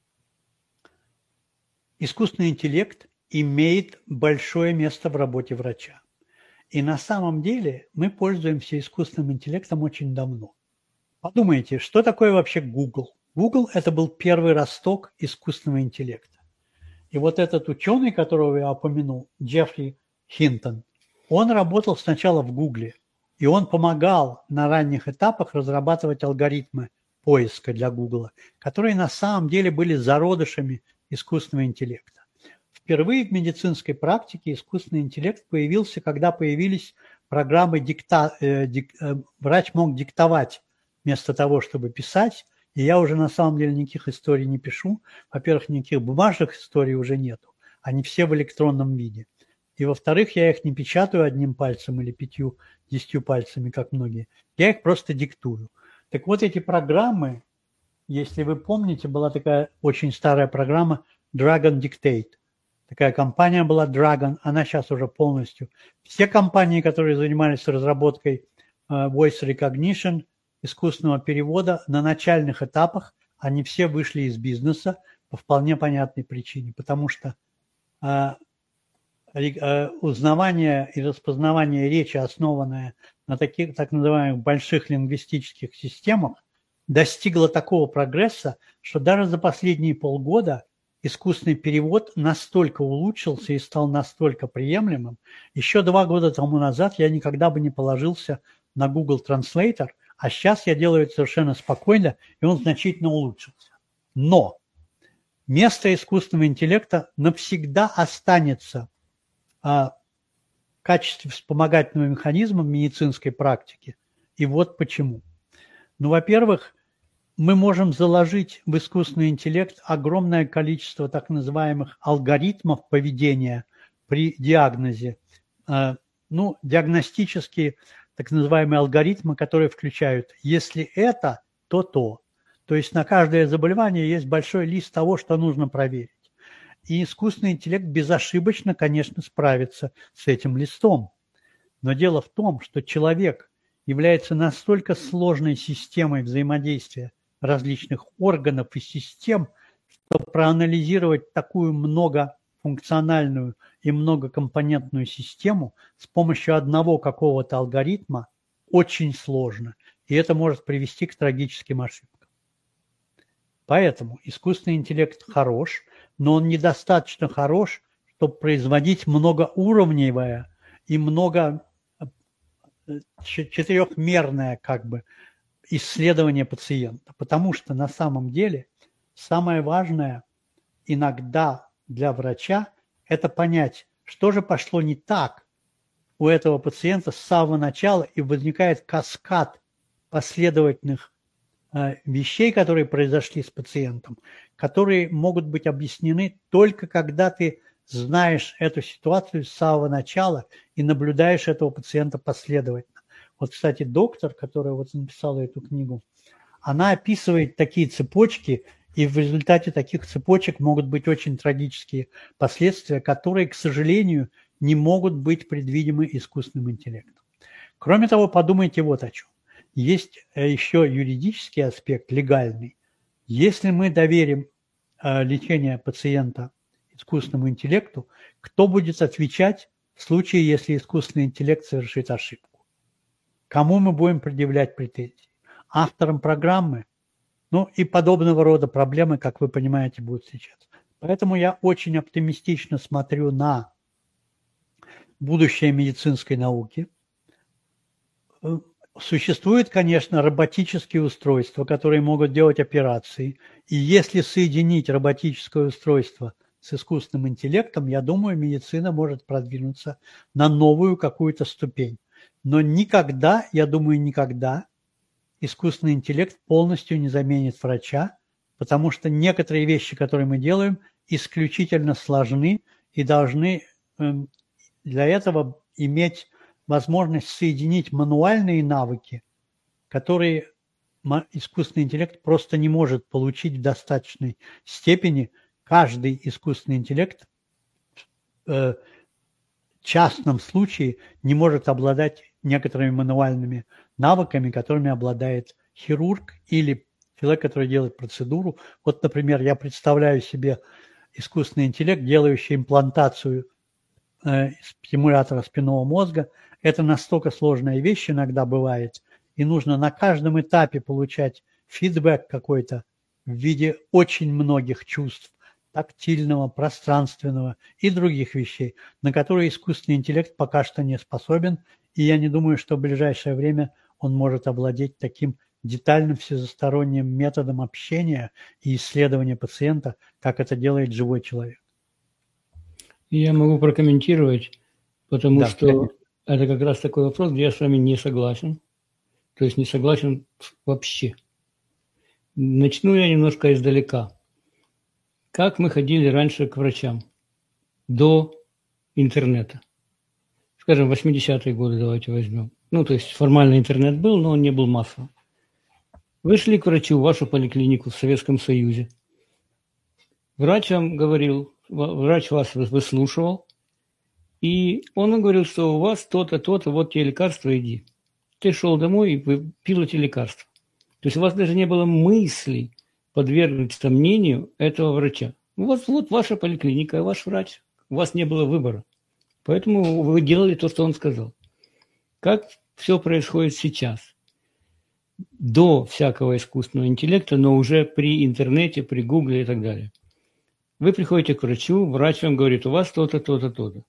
Искусственный интеллект имеет большое место в работе врача. И на самом деле мы пользуемся искусственным интеллектом очень давно. Подумайте, что такое вообще Google? Google – это был первый росток искусственного интеллекта. И вот этот ученый, которого я упомянул, Джеффри Хинтон, он работал сначала в Гугле, и он помогал на ранних этапах разрабатывать алгоритмы поиска для Гугла, которые на самом деле были зародышами искусственного интеллекта. Впервые в медицинской практике искусственный интеллект появился, когда появились программы дикта... э, дик... э, врач мог диктовать вместо того, чтобы писать. И я уже на самом деле никаких историй не пишу. Во-первых, никаких бумажных историй уже нету. Они все в электронном виде. И во-вторых, я их не печатаю одним пальцем или пятью, десятью пальцами, как многие. Я их просто диктую. Так вот, эти программы, если вы помните, была такая очень старая программа Dragon Dictate. Такая компания была Dragon, она сейчас уже полностью. Все компании, которые занимались разработкой uh, voice recognition, искусственного перевода, на начальных этапах, они все вышли из бизнеса по вполне понятной причине. Потому что uh, uh, узнавание и распознавание речи, основанное на таких так называемых больших лингвистических системах, достигло такого прогресса, что даже за последние полгода искусственный перевод настолько улучшился и стал настолько приемлемым. Еще два года тому назад я никогда бы не положился на Google Translator, а сейчас я делаю это совершенно спокойно, и он значительно улучшился. Но место искусственного интеллекта навсегда останется а, в качестве вспомогательного механизма в медицинской практике. И вот почему. Ну, во-первых, мы можем заложить в искусственный интеллект огромное количество так называемых алгоритмов поведения при диагнозе. Ну, диагностические так называемые алгоритмы, которые включают, если это, то то. То есть на каждое заболевание есть большой лист того, что нужно проверить. И искусственный интеллект безошибочно, конечно, справится с этим листом. Но дело в том, что человек является настолько сложной системой взаимодействия различных органов и систем, что проанализировать такую многофункциональную и многокомпонентную систему с помощью одного какого-то алгоритма очень сложно. И это может привести к трагическим ошибкам. Поэтому искусственный интеллект хорош, но он недостаточно хорош, чтобы производить многоуровневое и много четырехмерное как бы исследование пациента, потому что на самом деле самое важное иногда для врача – это понять, что же пошло не так у этого пациента с самого начала, и возникает каскад последовательных э, вещей, которые произошли с пациентом, которые могут быть объяснены только когда ты знаешь эту ситуацию с самого начала и наблюдаешь этого пациента последовательно. Вот, кстати, доктор, которая вот написала эту книгу, она описывает такие цепочки, и в результате таких цепочек могут быть очень трагические последствия, которые, к сожалению, не могут быть предвидимы искусственным интеллектом. Кроме того, подумайте вот о чем. Есть еще юридический аспект, легальный. Если мы доверим э, лечение пациента искусственному интеллекту, кто будет отвечать в случае, если искусственный интеллект совершит ошибку? Кому мы будем предъявлять претензии? Авторам программы? Ну и подобного рода проблемы, как вы понимаете, будут встречаться. Поэтому я очень оптимистично смотрю на будущее медицинской науки. Существуют, конечно, роботические устройства, которые могут делать операции. И если соединить роботическое устройство с искусственным интеллектом, я думаю, медицина может продвинуться на новую какую-то ступень. Но никогда, я думаю, никогда искусственный интеллект полностью не заменит врача, потому что некоторые вещи, которые мы делаем, исключительно сложны и должны для этого иметь возможность соединить мануальные навыки, которые искусственный интеллект просто не может получить в достаточной степени. Каждый искусственный интеллект в частном случае не может обладать некоторыми мануальными навыками, которыми обладает хирург или человек, который делает процедуру. Вот, например, я представляю себе искусственный интеллект, делающий имплантацию э, стимулятора спинного мозга. Это настолько сложная вещь иногда бывает, и нужно на каждом этапе получать фидбэк какой-то в виде очень многих чувств, тактильного, пространственного и других вещей, на которые искусственный интеллект пока что не способен, и я не думаю, что в ближайшее время он может овладеть таким детальным всесторонним методом общения и исследования пациента, как это делает живой человек. Я могу прокомментировать, потому Да, что конечно. это как раз такой вопрос, где я с вами не согласен. То есть не согласен вообще. Начну я немножко издалека. Как мы ходили раньше к врачам до интернета? Скажем, восьмидесятые годы давайте возьмем. Ну, то есть формально интернет был, но он не был массовым. Вы шли к врачу в вашу поликлинику в Советском Союзе. Врач вам говорил, врач вас выслушивал, и он говорил, что у вас то-то, то-то, вот те лекарства, иди. Ты шел домой и пил эти лекарства. То есть у вас даже не было мысли подвергнуть сомнению этого врача. У вас вот ваша поликлиника, ваш врач. У вас не было выбора. Поэтому вы делали то, что он сказал. Как все происходит сейчас? До всякого искусственного интеллекта, но уже при интернете, при гугле и так далее. Вы приходите к врачу, врач вам говорит, у вас то-то, то-то, то-то.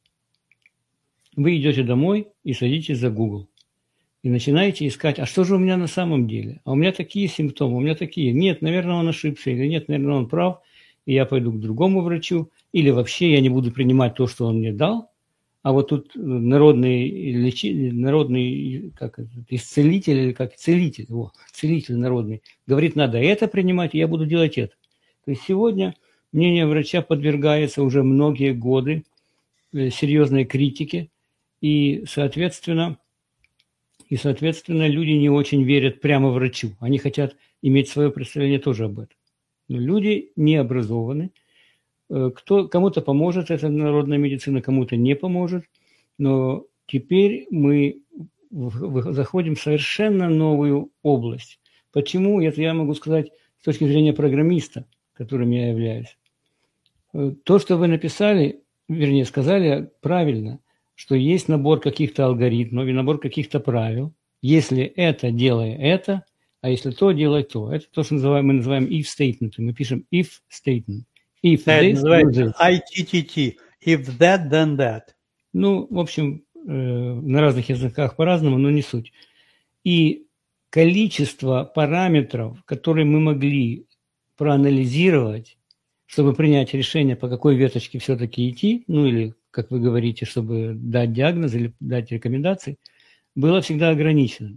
Вы идете домой и садитесь за Google. И начинаете искать, а что же у меня на самом деле? А у меня такие симптомы, у меня такие. Нет, наверное, он ошибся, или нет, наверное, он прав, и я пойду к другому врачу, или вообще я не буду принимать то, что он мне дал, а вот тут народный, лечи, народный как это, исцелитель, или как целитель, о, целитель народный, говорит, надо это принимать, и я буду делать это. То есть сегодня мнение врача подвергается уже многие годы серьезной критике, и, соответственно, И, соответственно, люди не очень верят прямо врачу. Они хотят иметь свое представление тоже об этом. Но люди не образованы. Кто, кому-то поможет эта народная медицина, кому-то не поможет. Но теперь мы заходим в совершенно новую область. Почему? Это я могу сказать с точки зрения программиста, которым я являюсь. То, что вы написали, вернее, сказали правильно, что есть набор каких-то алгоритмов и набор каких-то правил. Если это, делай это, а если то, делай то. Это то, что называем, мы называем if statement. Мы пишем if statement. If Да, this, это называется then this. ай ти ти ти. If that, then that. Ну, в общем, э, на разных языках по-разному, но не суть. И количество параметров, которые мы могли проанализировать, чтобы принять решение, по какой веточке все-таки идти, ну или, как вы говорите, чтобы дать диагноз или дать рекомендации, было всегда ограничено.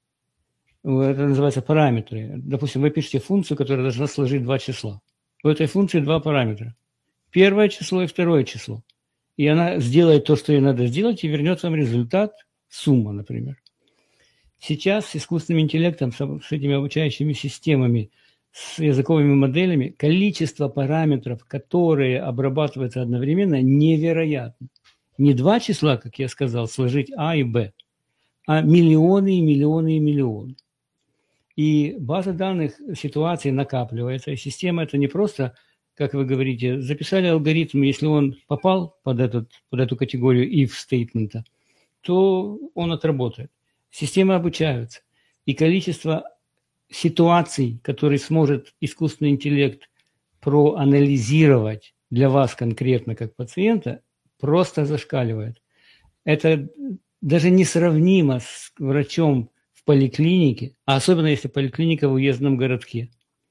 Это называется параметры. Допустим, вы пишете функцию, которая должна сложить два числа. У этой функции два параметра. Первое число и второе число. И она сделает то, что ей надо сделать, и вернет вам результат, сумма, например. Сейчас с искусственным интеллектом, с этими обучающими системами, с языковыми моделями, количество параметров, которые обрабатываются одновременно, невероятно. Не два числа, как я сказал, сложить А и Б, а миллионы и миллионы и миллионы. И база данных ситуации накапливается, и система это не просто, как вы говорите, записали алгоритм, если он попал под, этот, под эту категорию if statement, то он отработает. Системы обучаются, и количество ситуаций, которые сможет искусственный интеллект проанализировать для вас конкретно как пациента, просто зашкаливает. Это даже несравнимо с врачом в поликлинике, а особенно если поликлиника в уездном городке,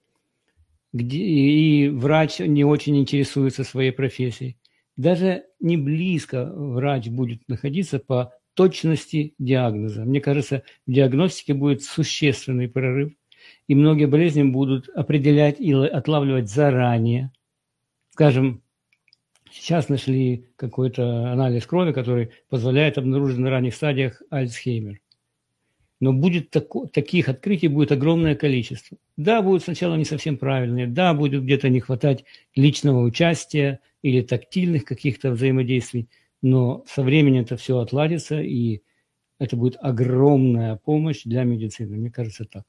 где и врач не очень интересуется своей профессией. Даже не близко врач будет находиться по точности диагноза. Мне кажется, в диагностике будет существенный прорыв, и многие болезни будут определять и отлавливать заранее. Скажем, сейчас нашли какой-то анализ крови, который позволяет обнаружить на ранних стадиях Альцгеймер. Но будет тако, таких открытий будет огромное количество. Да, будут сначала не совсем правильные, да, будет где-то не хватать личного участия или тактильных каких-то взаимодействий, но со временем это все отладится, и это будет огромная помощь для медицины. Мне кажется, так.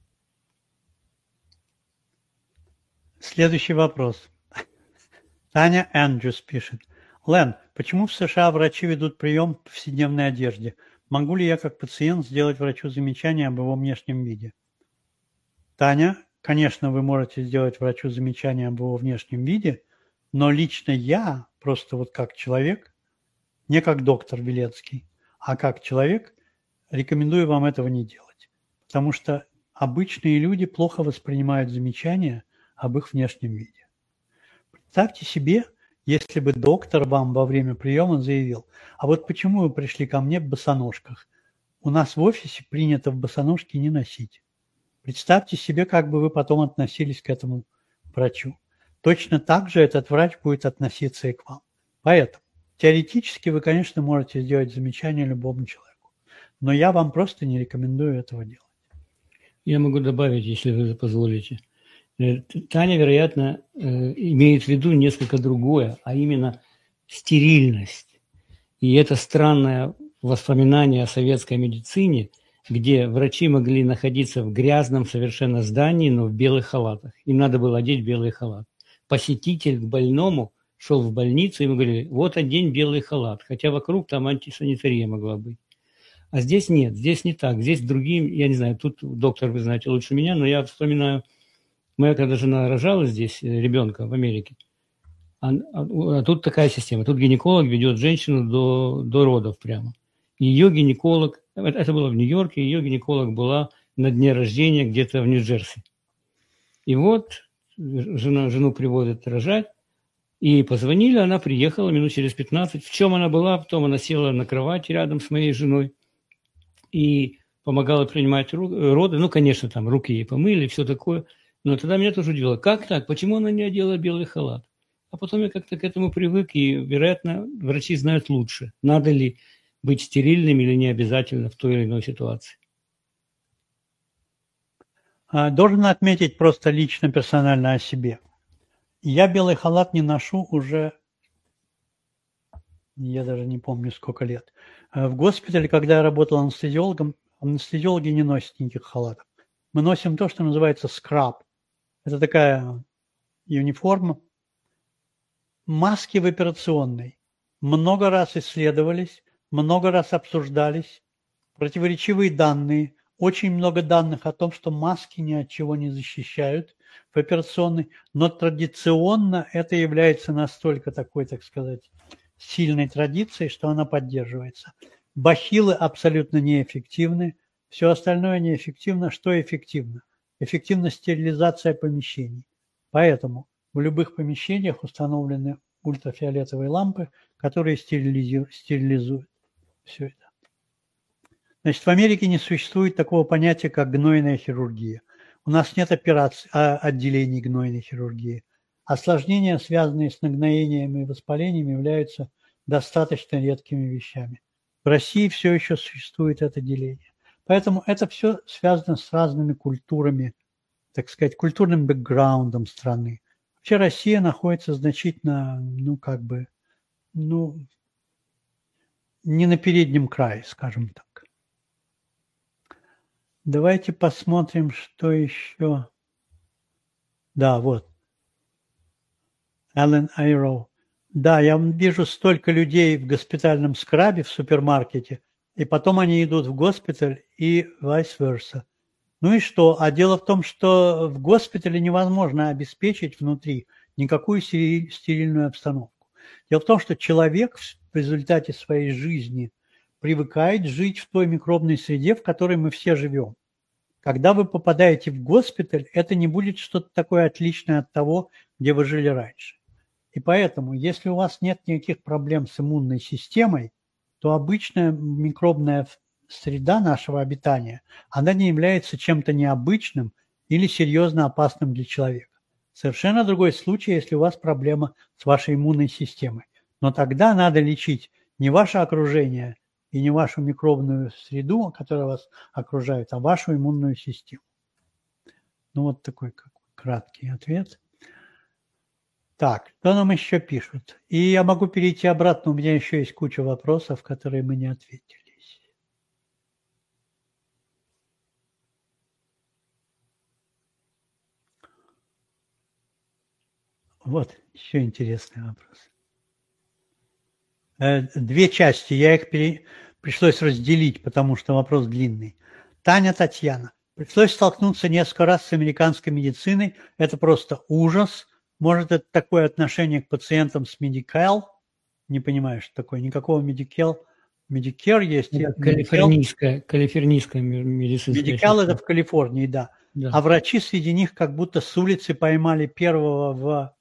Следующий вопрос. Таня Эндрюс пишет. Лен, почему в США врачи ведут прием в повседневной одежде? Могу ли я как пациент сделать врачу замечание об его внешнем виде? Таня, конечно, вы можете сделать врачу замечание об его внешнем виде, но лично я, просто вот как человек, не как доктор Белецкий, а как человек, рекомендую вам этого не делать. Потому что обычные люди плохо воспринимают замечания об их внешнем виде. Представьте себе, если бы доктор вам во время приема заявил: а вот почему вы пришли ко мне в босоножках? У нас в офисе принято в босоножки не носить. Представьте себе, как бы вы потом относились к этому врачу. Точно так же этот врач будет относиться и к вам. Поэтому теоретически вы, конечно, можете сделать замечание любому человеку, но я вам просто не рекомендую этого делать. Я могу добавить, если вы позволите. Таня, вероятно, имеет в виду несколько другое, а именно стерильность. И это странное воспоминание о советской медицине, где врачи могли находиться в грязном совершенно здании, но в белых халатах. Им надо было одеть белый халат. Посетитель к больному шел в больницу, и ему говорили: вот одень белый халат, хотя вокруг там антисанитария могла быть. А здесь нет, здесь не так, здесь другие, я не знаю, тут доктор, вы знаете лучше меня, но я вспоминаю, моя когда жена рожала здесь ребенка в Америке, а, а, а тут такая система, тут гинеколог ведет женщину до, до родов прямо. Ее гинеколог, это было в Нью-Йорке, ее гинеколог была на дне рождения где-то в Нью-Джерси. И вот жена, жену приводят рожать, и позвонили, она приехала минут через пятнадцать. В чем она была? Потом она села на кровати рядом с моей женой и помогала принимать роды. Ну, конечно, там руки ей помыли, все такое. Но тогда меня тоже удивило. Как так? Почему она не одела белый халат? А потом я как-то к этому привык, и, вероятно, врачи знают лучше, надо ли быть стерильным или не обязательно в той или иной ситуации. Должен отметить просто лично, персонально о себе. Я белый халат не ношу уже, я даже не помню, сколько лет. В госпитале, когда я работал анестезиологом, анестезиологи не носят никаких халатов. Мы носим то, что называется скраб. Это такая униформа. Маски в операционной много раз исследовались, много раз обсуждались. Противоречивые данные. Очень много данных о том, что маски ни от чего не защищают в операционной, но традиционно это является настолько такой, так сказать, сильной традицией, что она поддерживается. Бахилы абсолютно неэффективны, все остальное неэффективно. Что эффективно? Эффективна стерилизация помещений. Поэтому в любых помещениях установлены ультрафиолетовые лампы, которые стерилизуют, стерилизуют все это. Значит, в Америке не существует такого понятия, как гнойная хирургия. У нас нет операций, а отделений гнойной хирургии. Осложнения, связанные с нагноениями и воспалением, являются достаточно редкими вещами. В России все еще существует это деление. Поэтому это все связано с разными культурами, так сказать, культурным бэкграундом страны. Вообще Россия находится значительно, ну, как бы, ну, не на переднем крае, скажем так. Давайте посмотрим, что еще. Да, вот. Аллен Айроу. Да, я вижу столько людей в госпитальном скрабе в супермаркете, и потом они идут в госпиталь и vice versa. Ну и что? А дело в том, что в госпитале невозможно обеспечить внутри никакую стерильную обстановку. Дело в том, что человек в результате своей жизни привыкает жить в той микробной среде, в которой мы все живем. Когда вы попадаете в госпиталь, это не будет что-то такое отличное от того, где вы жили раньше. И поэтому, если у вас нет никаких проблем с иммунной системой, то обычная микробная среда нашего обитания, она не является чем-то необычным или серьезно опасным для человека. Совершенно другой случай, если у вас проблема с вашей иммунной системой. Но тогда надо лечить не ваше окружение и не вашу микробную среду, которая вас окружает, а вашу иммунную систему. Ну вот такой краткий ответ. Так, что нам еще пишут? И я могу перейти обратно, у меня еще есть куча вопросов, которые мы не ответились. Вот еще интересный вопрос. Две части, я их Пришлось разделить, потому что вопрос длинный. Таня Татьяна. Пришлось столкнуться несколько раз с американской медициной. Это просто ужас. Может, это такое отношение к пациентам с Medicare? Не понимаю, что такое. Никакого Medicare. Medicare есть. Это калифорнийская, калифорнийская медицинская Medicare это в Калифорнии, да. да. А врачи среди них как будто с улицы поймали первого в...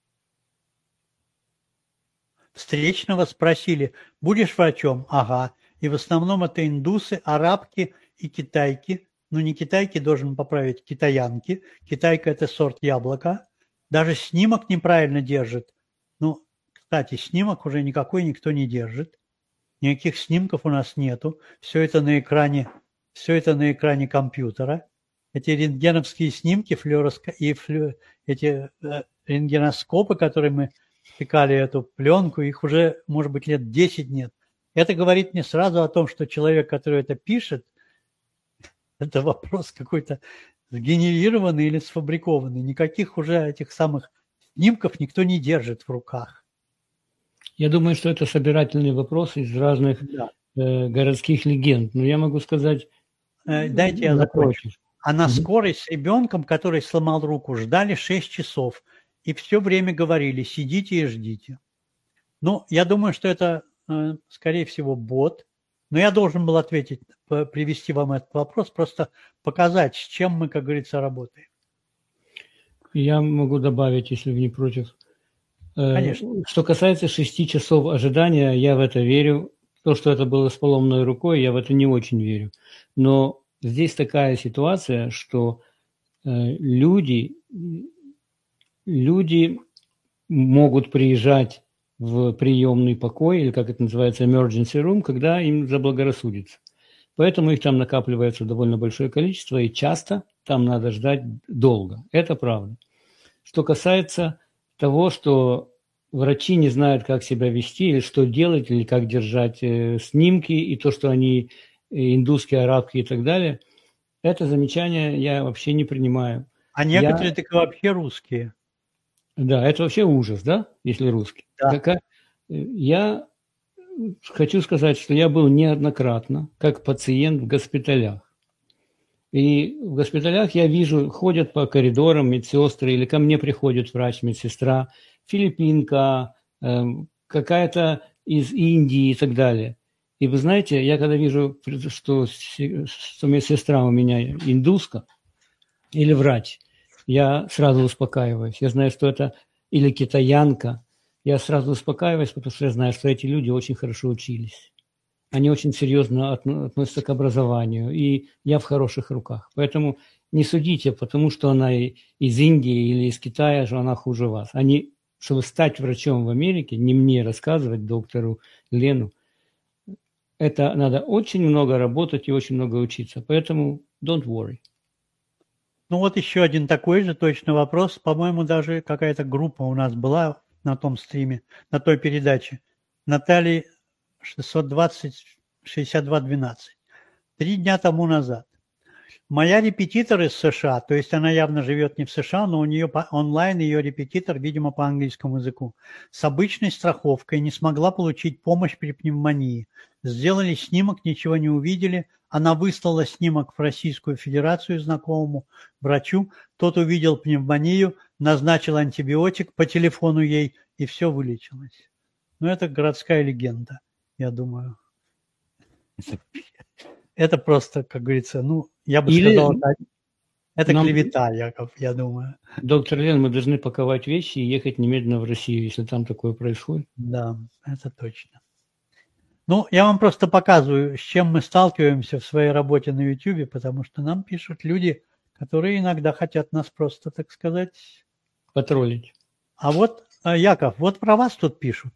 встречного, спросили, будешь врачом? Ага. И в основном это индусы, арабки и китайки. Ну, не китайки, должен поправить, китаянки. Китайка – это сорт яблока. Даже снимок неправильно держит. Ну, кстати, снимок уже никакой никто не держит. Никаких снимков у нас нету. Все это на экране, все это на экране компьютера. Эти рентгеновские снимки, флюороско... и флю... эти э, рентгеноскопы, которые мы втыкали эту пленку, их уже, может быть, лет десять нет. Это говорит мне сразу о том, что человек, который это пишет, это вопрос какой-то сгенерированный или сфабрикованный. Никаких уже этих самых снимков никто не держит в руках. Я думаю, что это собирательный вопрос из разных да. э, городских легенд. Но я могу сказать... Э, дайте я закончу. А на скорой с ребенком, который сломал руку, ждали шесть часов. И все время говорили, сидите и ждите. Ну, я думаю, что это, э, скорее всего, бот. Но я должен был ответить, привести вам этот вопрос, просто показать, с чем мы, как говорится, работаем. Я могу добавить, если вы не против. Конечно. Что касается шести часов ожидания, я в это верю. То, что это было с поломанной рукой, я в это не очень верю. Но здесь такая ситуация, что люди, люди могут приезжать в приемный покой, или как это называется, emergency room, когда им заблагорассудится. Поэтому их там накапливается довольно большое количество, и часто там надо ждать долго. Это правда. Что касается того, что врачи не знают, как себя вести, или что делать, или как держать э, снимки, и то, что они э, индусские, арабки и так далее, это замечание я вообще не принимаю. А некоторые я... так вообще русские. Да, это вообще ужас, да, если русский. Да. Как, я хочу сказать, что я был неоднократно как пациент в госпиталях. И в госпиталях я вижу, ходят по коридорам медсестры, или ко мне приходит врач, медсестра, филиппинка, э, какая-то из Индии и так далее. И вы знаете, я когда вижу, что, что медсестра у меня индуска или врач, я сразу успокаиваюсь. Я знаю, что это или китаянка. Я сразу успокаиваюсь, потому что я знаю, что эти люди очень хорошо учились. Они очень серьезно относятся к образованию. И я в хороших руках. Поэтому не судите, потому что она из Индии или из Китая, что она хуже вас. Они, чтобы стать врачом в Америке, не мне рассказывать, доктору Лену, это надо очень много работать и очень много учиться. Поэтому don't worry. Ну вот еще один такой же точно вопрос. По-моему, даже какая-то группа у нас была на том стриме, на той передаче. Наталья шестьсот двадцать шестьдесят два двенадцать. Три дня тому назад. Моя репетитор из США, то есть она явно живет не в США, но у нее по онлайн ее репетитор, видимо, по английскому языку, с обычной страховкой не смогла получить помощь при пневмонии. Сделали снимок, ничего не увидели. Она выслала снимок в Российскую Федерацию знакомому врачу. Тот увидел пневмонию, назначил антибиотик по телефону ей, и все вылечилось. Ну, это городская легенда, я думаю. Это просто, как говорится, ну, я бы Или... сказал, это, это Нам... клевета, Яков, я думаю. Доктор Лен, мы должны паковать вещи и ехать немедленно в Россию, если там такое происходит. Да, это точно. Ну, я вам просто показываю, с чем мы сталкиваемся в своей работе на YouTube, потому что нам пишут люди, которые иногда хотят нас просто, так сказать... Потроллить. А вот, Яков, вот про вас тут пишут.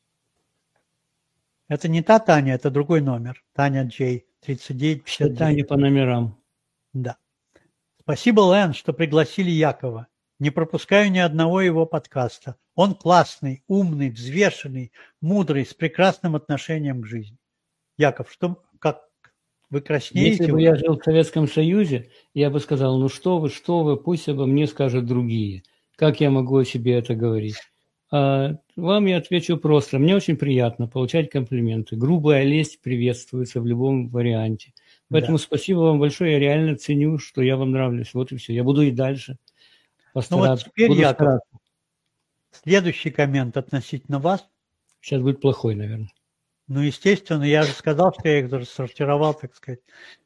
Это не та Таня, это другой номер. Таня Джей, тридцать девять пятьдесят девять. Таня по номерам. Да. Спасибо, Лэн, что пригласили Якова. Не пропускаю ни одного его подкаста. Он классный, умный, взвешенный, мудрый, с прекрасным отношением к жизни. Яков, что, как вы краснеете? Если бы я жил в Советском Союзе, я бы сказал, ну что вы, что вы, пусть обо мне скажут другие. Как я могу о себе это говорить? А вам я отвечу просто. Мне очень приятно получать комплименты. Грубая лесть приветствуется в любом варианте. Поэтому Да. спасибо вам большое. Я реально ценю, что я вам нравлюсь. Вот и все. Я буду и дальше Ну вот постараться. теперь, Буду Яков, стараться. следующий коммент относительно вас. Сейчас будет плохой, наверное. Ну, естественно, я же сказал, что я их рассортировал, так сказать.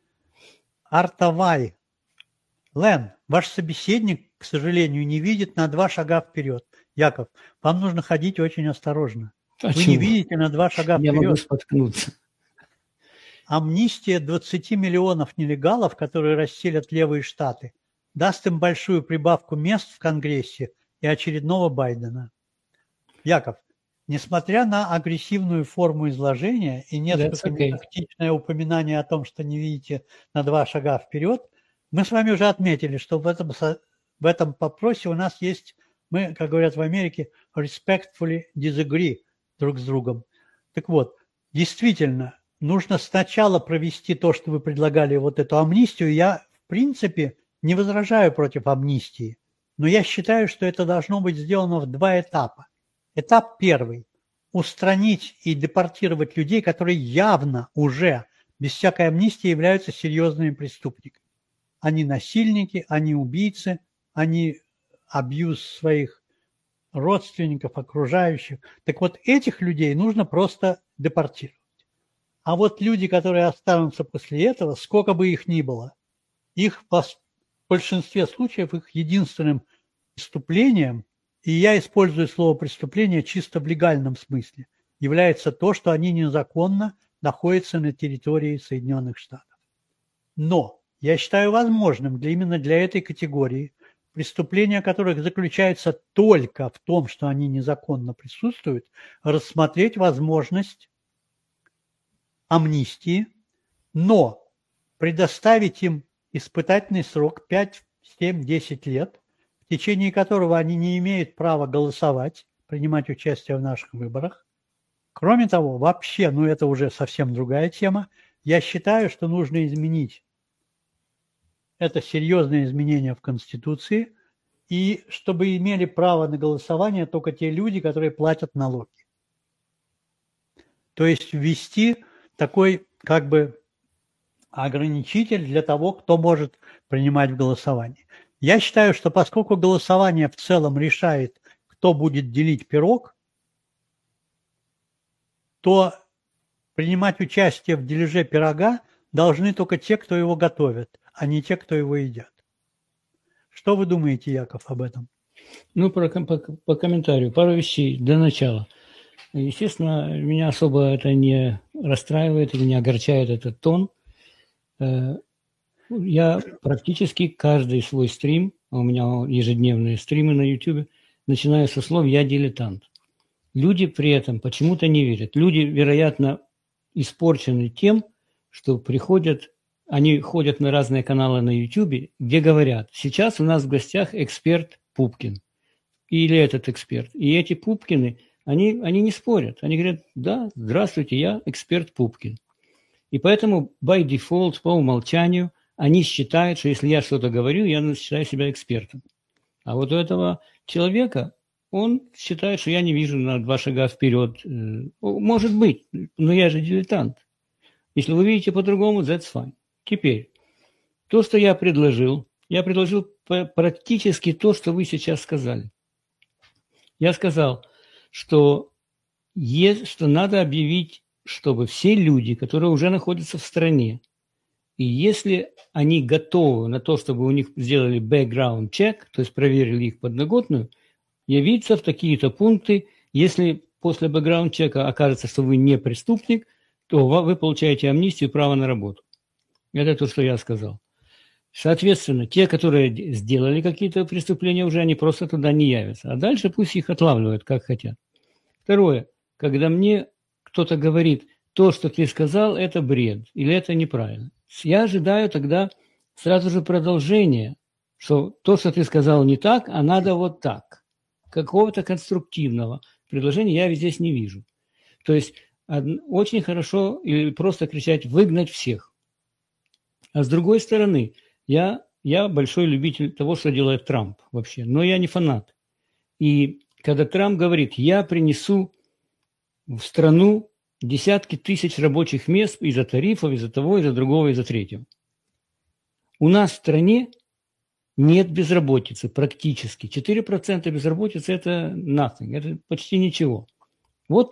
Артавай. Лен, ваш собеседник, к сожалению, не видит на два шага вперед. Яков, вам нужно ходить очень осторожно. Вы Почему? не видите на два шага Я могу вперед. споткнуться. Амнистия двадцати миллионов нелегалов, которые расселят левые штаты, даст им большую прибавку мест в Конгрессе и очередного Байдена. Яков, несмотря на агрессивную форму изложения и несколько okay. нетактичное упоминание о том, что не видите на два шага вперед, мы с вами уже отметили, что в этом, в этом вопросе у нас есть, мы, как говорят в Америке, respectfully disagree друг с другом. Так вот, действительно, нужно сначала провести то, что вы предлагали, вот эту амнистию. Я, в принципе, не возражаю против амнистии, но я считаю, что это должно быть сделано в два этапа. Этап первый – устранить и депортировать людей, которые явно уже без всякой амнистии являются серьезными преступниками. Они насильники, они убийцы, они абьюз своих родственников, окружающих. Так вот, этих людей нужно просто депортировать. А вот люди, которые останутся после этого, сколько бы их ни было, их в большинстве случаев их единственным преступлением, и я использую слово преступление чисто в легальном смысле, является то, что они незаконно находятся на территории Соединенных Штатов. Но я считаю возможным для, именно для этой категории, преступления которых заключаются только в том, что они незаконно присутствуют, рассмотреть возможность амнистии, но предоставить им испытательный срок пять, семь, десять лет, в течение которого они не имеют права голосовать, принимать участие в наших выборах. Кроме того, вообще, ну это уже совсем другая тема, я считаю, что нужно изменить это серьезное изменение в Конституции, и чтобы имели право на голосование только те люди, которые платят налоги. То есть ввести такой как бы ограничитель для того, кто может принимать в голосовании. Я считаю, что поскольку голосование в целом решает, кто будет делить пирог, то принимать участие в дележе пирога должны только те, кто его готовят, а не те, кто его едят. Что вы думаете, Яков, об этом? Ну, по, по, по комментарию. Пару вещей для начала. Естественно, меня особо это не расстраивает или не огорчает этот тон. Я практически каждый свой стрим, а у меня ежедневные стримы на YouTube, начинаю со слов «я дилетант». Люди при этом почему-то не верят. Люди, вероятно, испорчены тем, что приходят, они ходят на разные каналы на YouTube, где говорят: сейчас у нас в гостях эксперт Пупкин. Или этот эксперт. И эти Пупкины, они, они не спорят. Они говорят: да, здравствуйте, я эксперт Пупкин. И поэтому, by default, по умолчанию, они считают, что если я что-то говорю, я считаю себя экспертом. А вот у этого человека, он считает, что я не вижу на два шага вперед. Может быть, но я же дилетант. Если вы видите по-другому, that's fine. Теперь, то, что я предложил, я предложил практически то, что вы сейчас сказали. Я сказал, что, есть, что надо объявить, чтобы все люди, которые уже находятся в стране, и если они готовы на то, чтобы у них сделали background check, то есть проверили их подноготную, явиться в такие-то пункты. Если после background чека окажется, что вы не преступник, то вы получаете амнистию и право на работу. Это то, что я сказал. Соответственно, те, которые сделали какие-то преступления уже, они просто туда не явятся. А дальше пусть их отлавливают, как хотят. Второе. Когда мне кто-то говорит: то, что ты сказал, это бред, или это неправильно, я ожидаю тогда сразу же продолжения, что то, что ты сказал, не так, а надо вот так. Какого-то конструктивного предложения я здесь не вижу. То есть очень хорошо или просто кричать «выгнать всех». А с другой стороны, я, я большой любитель того, что делает Трамп вообще, но я не фанат. И когда Трамп говорит, я принесу в страну десятки тысяч рабочих мест из-за тарифов, из-за того, из-за другого, из-за третьего. У нас в стране нет безработицы практически. четыре процента безработицы – это nothing, это почти ничего. Вот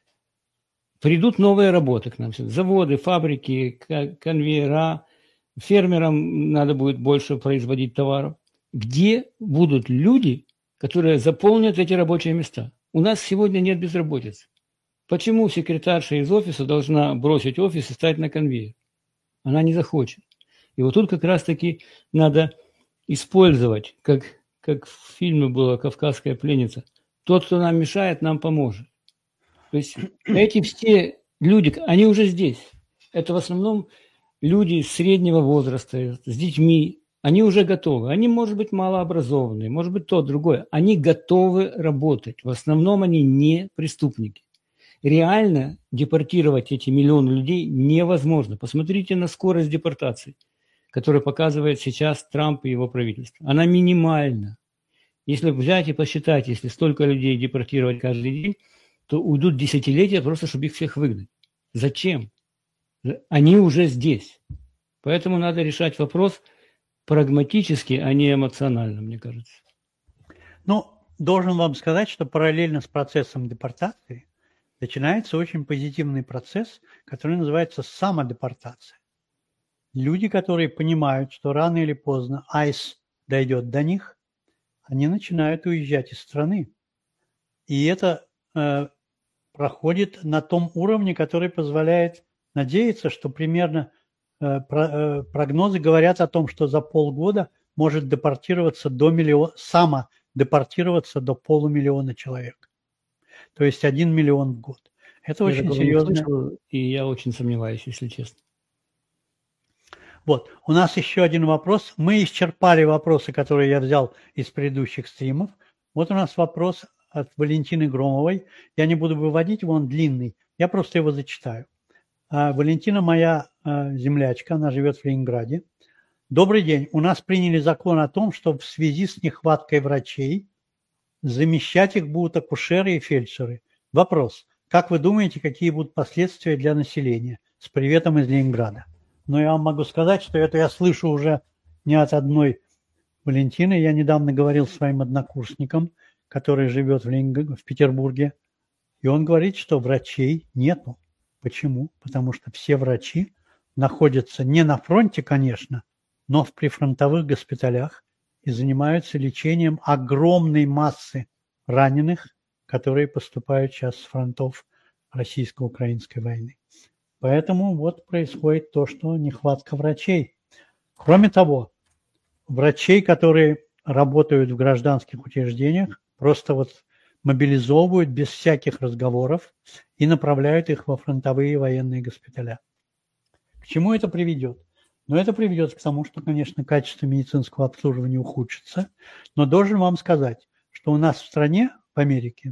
придут новые работы к нам. Заводы, фабрики, конвейера. Фермерам надо будет больше производить товаров. Где будут люди, которые заполнят эти рабочие места? У нас сегодня нет безработицы. Почему секретарша из офиса должна бросить офис и стать на конвейер? Она не захочет. И вот тут как раз-таки надо использовать, как, как в фильме было «Кавказская пленница». Тот, кто нам мешает, нам поможет. То есть эти все люди, они уже здесь. Это в основном люди среднего возраста, с детьми. Они уже готовы. Они, может быть, малообразованные, может быть, то, другое. Они готовы работать. В основном они не преступники. Реально депортировать эти миллионы людей невозможно. Посмотрите на скорость депортации, которую показывает сейчас Трамп и его правительство. Она минимальна. Если взять и посчитать, если столько людей депортировать каждый день, то уйдут десятилетия просто, чтобы их всех выгнать. Зачем? Они уже здесь. Поэтому надо решать вопрос прагматически, а не эмоционально, мне кажется. Ну, должен вам сказать, что параллельно с процессом депортации начинается очень позитивный процесс, который называется самодепортация. Люди, которые понимают, что рано или поздно айс дойдет до них, они начинают уезжать из страны. И это э, проходит на том уровне, который позволяет надеяться, что примерно э, про, э, прогнозы говорят о том, что за полгода может депортироваться до миллиона, самодепортироваться до полумиллиона человек. То есть один миллион в год. Это я очень серьезно. Слышал, и я очень сомневаюсь, если честно. Вот, у нас еще один вопрос. Мы исчерпали вопросы, которые я взял из предыдущих стримов. Вот у нас вопрос от Валентины Громовой. Я не буду выводить его, он длинный. Я просто его зачитаю. А, Валентина моя а, землячка, она живет в Ленинграде. Добрый день. У нас приняли закон о том, что в связи с нехваткой врачей замещать их будут акушеры и фельдшеры. Вопрос. Как вы думаете, какие будут последствия для населения? С приветом из Ленинграда. Но я вам могу сказать, что это я слышу уже не от одной Валентины. Я недавно говорил с своим однокурсником, который живет в, Ленинг... в Петербурге. И он говорит, что врачей нету. Почему? Потому что все врачи находятся не на фронте, конечно, но в прифронтовых госпиталях и занимаются лечением огромной массы раненых, которые поступают сейчас с фронтов российско-украинской войны. Поэтому вот происходит то, что нехватка врачей. Кроме того, врачей, которые работают в гражданских учреждениях, просто вот мобилизовывают без всяких разговоров и направляют их во фронтовые военные госпиталя. К чему это приведет? Но это приведет к тому, что, конечно, качество медицинского обслуживания ухудшится. Но должен вам сказать, что у нас в стране, в Америке,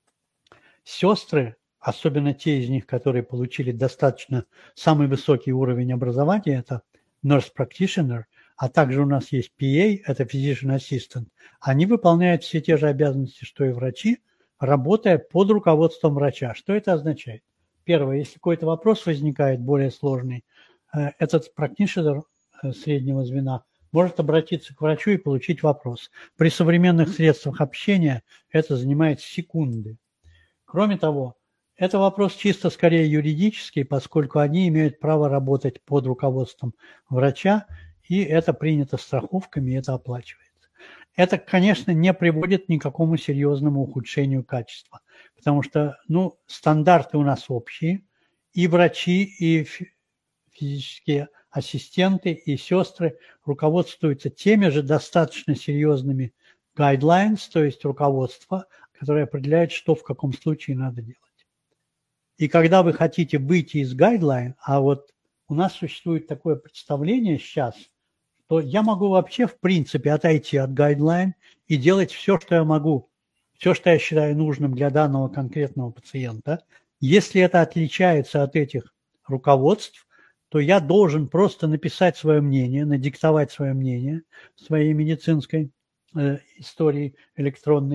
сестры, особенно те из них, которые получили достаточно самый высокий уровень образования, это nurse practitioner, а также у нас есть пи эй, это physician assistant, они выполняют все те же обязанности, что и врачи, работая под руководством врача. Что это означает? Первое, если какой-то вопрос возникает более сложный, этот practitioner среднего звена может обратиться к врачу и получить вопрос. При современных средствах общения это занимает секунды. Кроме того, это вопрос чисто скорее юридический, поскольку они имеют право работать под руководством врача, и это принято страховками, и это оплачивается. Это, конечно, не приводит ни к какому серьезному ухудшению качества, потому что ну, стандарты у нас общие, и врачи, и физические ассистенты, и сестры руководствуются теми же достаточно серьезными guidelines, то есть руководство, которое определяет, что в каком случае надо делать. И когда вы хотите выйти из гайдлайн, а вот у нас существует такое представление сейчас, что я могу вообще в принципе отойти от гайдлайн и делать все, что я могу, все, что я считаю нужным для данного конкретного пациента. Если это отличается от этих руководств, то я должен просто написать свое мнение, надиктовать свое мнение в своей медицинской э, истории электронной,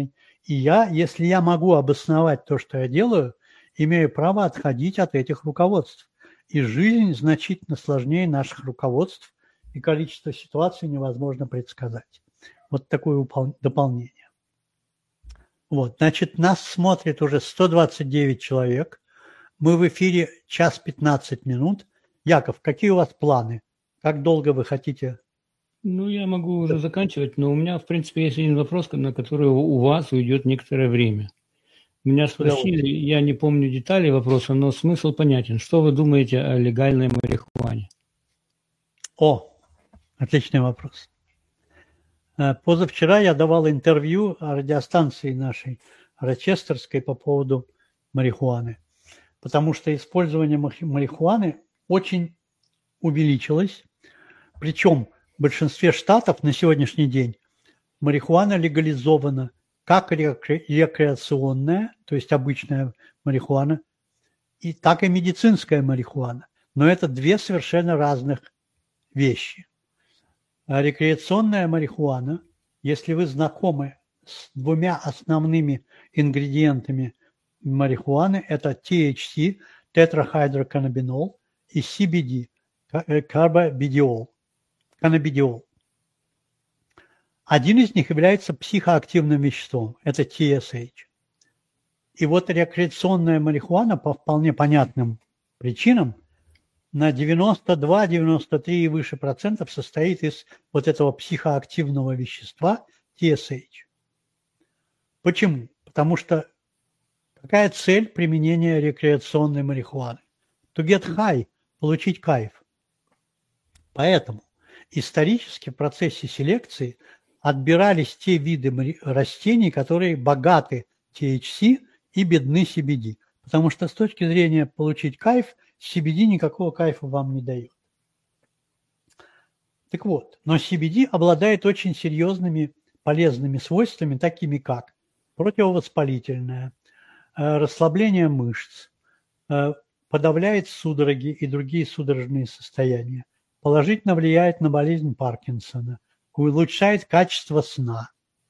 И я, если я могу обосновать то, что я делаю, имею право отходить от этих руководств. И жизнь значительно сложнее наших руководств, и количество ситуаций невозможно предсказать. Вот такое упол- дополнение. Вот, значит, нас смотрит уже сто двадцать девять человек. Мы в эфире час пятнадцать минут. Яков, какие у вас планы? Как долго вы хотите? Ну, я могу уже заканчивать, но у меня, в принципе, есть один вопрос, на который у вас уйдет некоторое время. Меня спросили, я не помню детали вопроса, но смысл понятен. Что вы думаете о легальной марихуане? О, отличный вопрос. Позавчера я давал интервью радиостанции нашей рочестерской по поводу марихуаны, потому что использование марихуаны очень увеличилось, причем в большинстве штатов на сегодняшний день марихуана легализована как рекреационная, то есть обычная марихуана, и так и медицинская марихуана. Но это две совершенно разных вещи. А рекреационная марихуана, если вы знакомы с двумя основными ингредиентами марихуаны, это ти эйч си, тетрахидроканнабинол, и си би ди, карбидиол, каннабидиол. Один из них является психоактивным веществом, это ти эс эйч. И вот рекреационная марихуана по вполне понятным причинам на девяносто два - девяносто три и выше процентов состоит из вот этого психоактивного вещества ти эс эйч. Почему? Потому что какая цель применения рекреационной марихуаны? To get high, получить кайф. Поэтому исторически в процессе селекции отбирались те виды растений, которые богаты ти эйч си и бедны си би ди. Потому что с точки зрения получить кайф, си би ди никакого кайфа вам не дает. Так вот, но си би ди обладает очень серьезными полезными свойствами, такими как противовоспалительное, расслабление мышц, подавляет судороги и другие судорожные состояния, положительно влияет на болезнь Паркинсона, улучшает качество сна.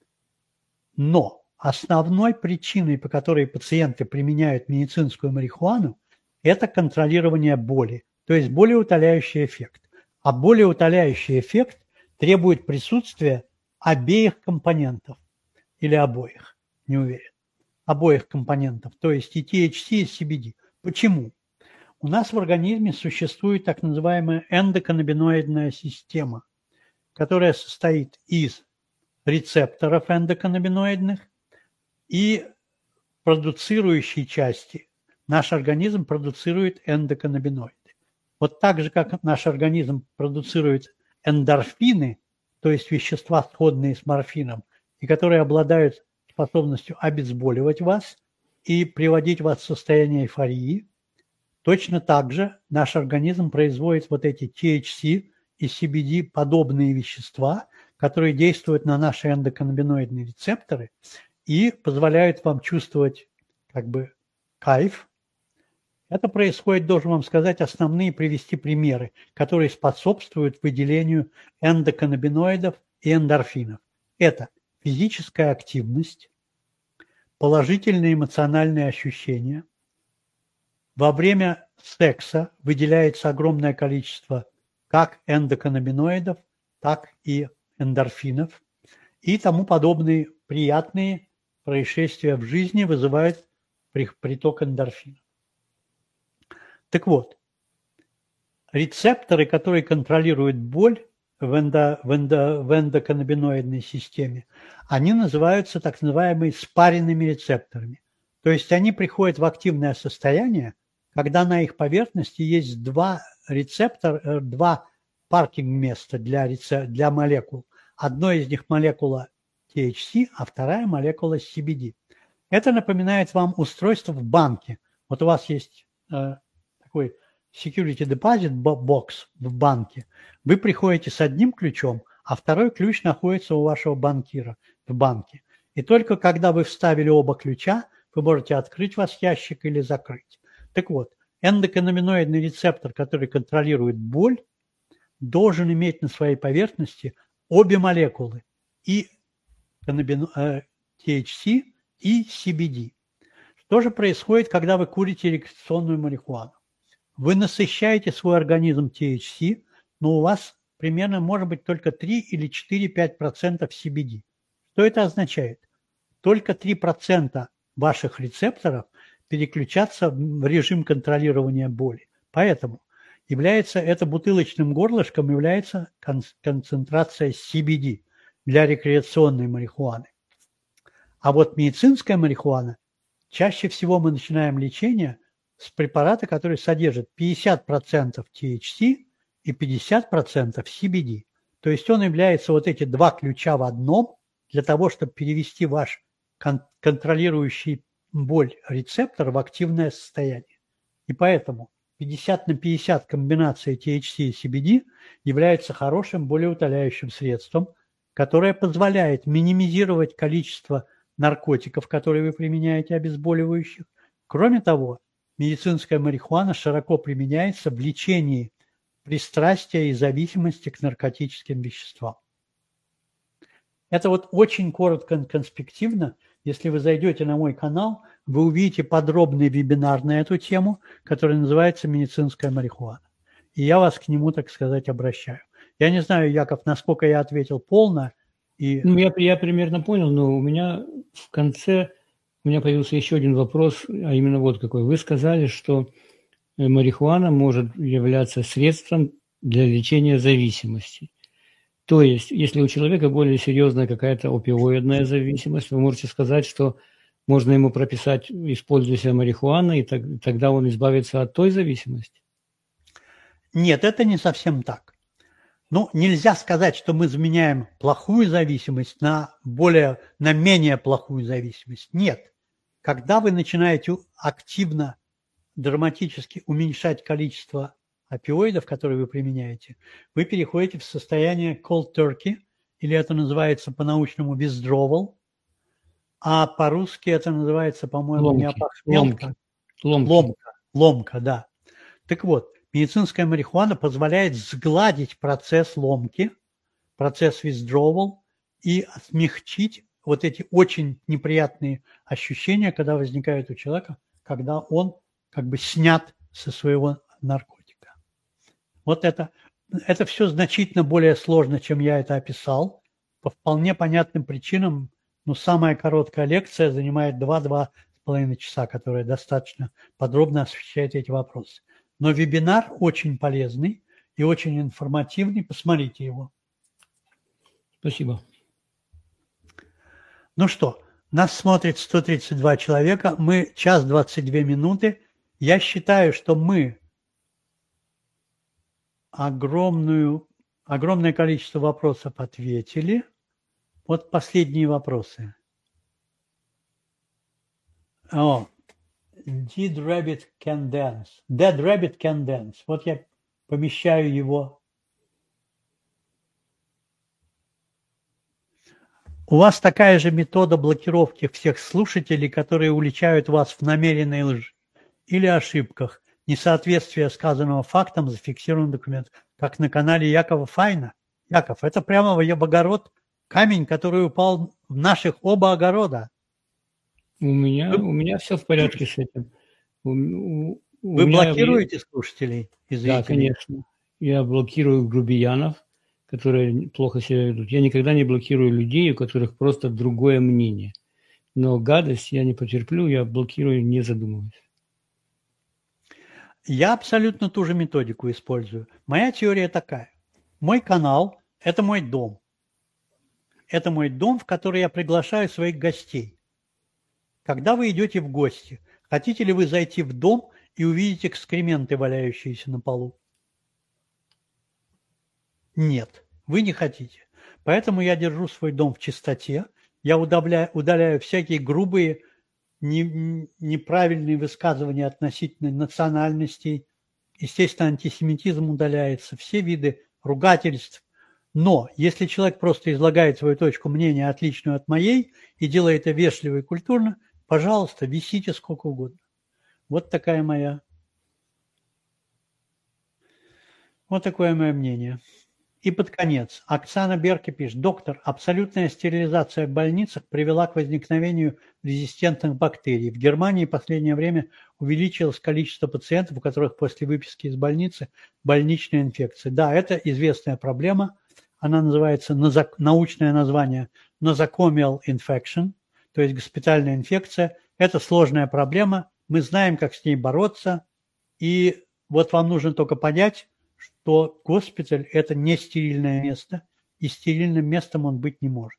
Но основной причиной, по которой пациенты применяют медицинскую марихуану, это контролирование боли, то есть болеутоляющий эффект. А болеутоляющий эффект требует присутствия обеих компонентов, или обоих, не уверен, обоих компонентов, то есть и ти эйч си, и си би ди. Почему? У нас в организме существует так называемая эндоканнабиноидная система, которая состоит из рецепторов эндоканнабиноидных и продуцирующей части. Наш организм продуцирует эндоканнабиноиды. Вот так же, как наш организм продуцирует эндорфины, то есть вещества, сходные с морфином, и которые обладают способностью обезболивать вас и приводить вас в состояние эйфории, точно так же наш организм производит вот эти ти эйч си и си би ди подобные вещества, которые действуют на наши эндоканнабиноидные рецепторы и позволяют вам чувствовать как бы кайф. Это происходит, должен вам сказать, основные привести примеры, которые способствуют выделению эндоканнабиноидов и эндорфинов. Это физическая активность, положительные эмоциональные ощущения. Во время секса выделяется огромное количество как эндоканнабиноидов, так и эндорфинов. И тому подобные приятные происшествия в жизни вызывают приток эндорфинов. Так вот, рецепторы, которые контролируют боль в, эндо, в, эндо, в эндоканнабиноидной системе, они называются так называемыми спаренными рецепторами. То есть они приходят в активное состояние, когда на их поверхности есть два рецептора, два паркинг-места для, для молекул. Одно из них молекула ти эйч си, а вторая молекула си би ди. Это напоминает вам устройство в банке. Вот у вас есть э, такой security deposit box в банке. Вы приходите с одним ключом, а второй ключ находится у вашего банкира в банке. И только когда вы вставили оба ключа, вы можете открыть ваш ящик или закрыть. Так вот, эндоканнабиноидный рецептор, который контролирует боль, должен иметь на своей поверхности обе молекулы, и ти эйч си, и си би ди. Что же происходит, когда вы курите рекреационную марихуану? Вы насыщаете свой организм ти эйч си, но у вас примерно может быть только три или четыре-пять процентов си би ди. Что это означает? Только три процента ваших рецепторов переключатся в режим контролирования боли. Поэтому является это бутылочным горлышком является концентрация си би ди для рекреационной марихуаны. А вот медицинская марихуана, чаще всего мы начинаем лечение с препарата, который содержит пятьдесят процентов ти эйч си и пятьдесят процентов си би ди. То есть он является вот эти два ключа в одном для того, чтобы перевести ваш кон- контролирующий боль рецептор в активное состояние. И поэтому пятьдесят на пятьдесят комбинация ти эйч си и си би ди является хорошим болеутоляющим средством, которое позволяет минимизировать количество наркотиков, которые вы применяете, обезболивающих. Кроме того, медицинская марихуана широко применяется в лечении пристрастия и зависимости к наркотическим веществам. Это вот очень коротко, конспективно. Если вы зайдете на мой канал, вы увидите подробный вебинар на эту тему, который называется «Медицинская марихуана». И я вас к нему, так сказать, обращаю. Я не знаю, Яков, насколько я ответил полно. И... Ну, я, я примерно понял, но у меня в конце у меня появился еще один вопрос, а именно вот какой. Вы сказали, что марихуана может являться средством для лечения зависимости. То есть, если у человека более серьезная какая-то опиоидная зависимость, вы можете сказать, что можно ему прописать, используя себя марихуану, и так, тогда он избавится от той зависимости? Нет, это не совсем так. Ну, нельзя сказать, что мы заменяем плохую зависимость на более, на менее плохую зависимость. Нет. Когда вы начинаете активно, драматически уменьшать количество опиоидов, которые вы применяете, вы переходите в состояние cold turkey, или это называется по-научному withdrawal, а по-русски это называется, по-моему, ломка. Ломка. Ломка. Ломка, да. Так вот, медицинская марихуана позволяет сгладить процесс ломки, процесс withdrawal и смягчить вот эти очень неприятные ощущения, когда возникают у человека, когда он как бы снят со своего наркотика. Вот это, это все значительно более сложно, чем я это описал. По вполне понятным причинам, но самая короткая лекция занимает два-два с половиной часа, которая достаточно подробно освещает эти вопросы. Но вебинар очень полезный и очень информативный. Посмотрите его. Спасибо. Ну что, нас смотрит сто тридцать два человека. Мы час двадцать две минуты. Я считаю, что мы огромную, огромное количество вопросов ответили. Вот последние вопросы. О, Did rabbit can dance? Dead rabbit can dance. Вот я помещаю его. У вас такая же метода блокировки всех слушателей, которые уличают вас в намеренной лжи или ошибках, несоответствие сказанного фактам зафиксирован документ, как на канале Якова Файна. Яков, это прямо в огород камень, который упал в наших оба огорода. У меня, Вы... у меня все в порядке с этим. У, у, Вы у меня... блокируете слушателей и зрителей? Да, конечно. Я блокирую грубиянов, которые плохо себя ведут. Я никогда не блокирую людей, у которых просто другое мнение. Но гадость я не потерплю, я блокирую, не задумываясь. Я абсолютно ту же методику использую. Моя теория такая. Мой канал – это мой дом. Это мой дом, в который я приглашаю своих гостей. Когда вы идете в гости, хотите ли вы зайти в дом и увидеть экскременты, валяющиеся на полу? Нет, вы не хотите. Поэтому я держу свой дом в чистоте. Я удаляю, удаляю всякие грубые, не, неправильные высказывания относительно национальностей. Естественно, антисемитизм удаляется, все виды ругательств. Но если человек просто излагает свою точку мнения, отличную от моей, и делает это вежливо и культурно, пожалуйста, висите сколько угодно. Вот такая моя, вот такое мое мнение. И под конец Оксана Берки пишет: доктор, абсолютная стерилизация в больницах привела к возникновению резистентных бактерий. В Германии в последнее время увеличилось количество пациентов, у которых после выписки из больницы больничная инфекция. Да, это известная проблема. Она называется, научное название nosocomial infection, то есть госпитальная инфекция. Это сложная проблема. Мы знаем, как с ней бороться. И вот вам нужно только понять, что госпиталь – это не стерильное место, и стерильным местом он быть не может.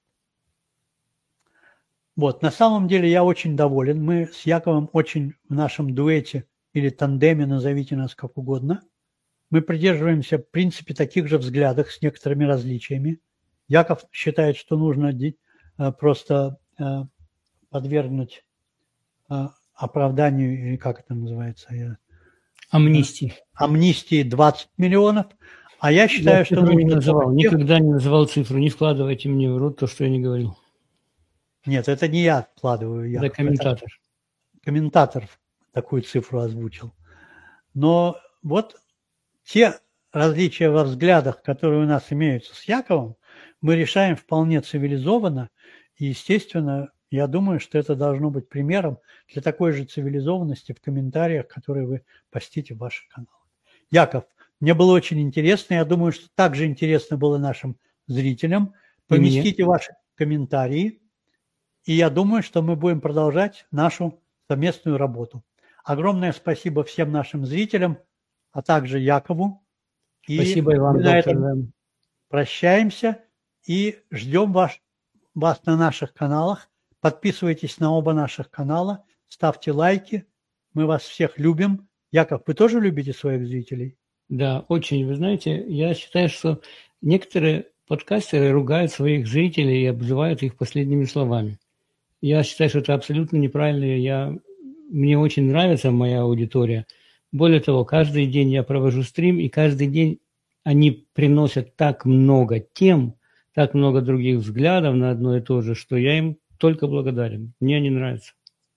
Вот, на самом деле я очень доволен. Мы с Яковом очень в нашем дуэте или тандеме, назовите нас как угодно, мы придерживаемся в принципе таких же взглядов с некоторыми различиями. Яков считает, что нужно просто подвергнуть оправданию, или как это называется, я... Амнистии. Амнистии двадцать миллионов, а я считаю, я что... Нужно не называл, никогда не называл цифру, не вкладывайте мне в рот то, что я не говорил. Нет, это не я вкладываю. Я. Это комментатор. Это комментатор такую цифру озвучил. Но вот те различия во взглядах, которые у нас имеются с Яковом, мы решаем вполне цивилизованно, и, естественно, я думаю, что это должно быть примером для такой же цивилизованности в комментариях, которые вы постите в ваших каналах. Яков, мне было очень интересно. Я думаю, что также интересно было нашим зрителям. Поместите ваши комментарии. И я думаю, что мы будем продолжать нашу совместную работу. Огромное спасибо всем нашим зрителям, а также Якову. Спасибо и вам, на доктор. этом прощаемся и ждем вас, вас на наших каналах. Подписывайтесь на оба наших канала, ставьте лайки. Мы вас всех любим. Яков, вы тоже любите своих зрителей? Да, очень. Вы знаете, я считаю, что некоторые подкастеры ругают своих зрителей и обзывают их последними словами. Я считаю, что это абсолютно неправильно. Я, мне очень нравится моя аудитория. Более того, каждый день я провожу стрим, и каждый день они приносят так много тем, так много других взглядов на одно и то же, что я им только благодарен. Мне они нравятся.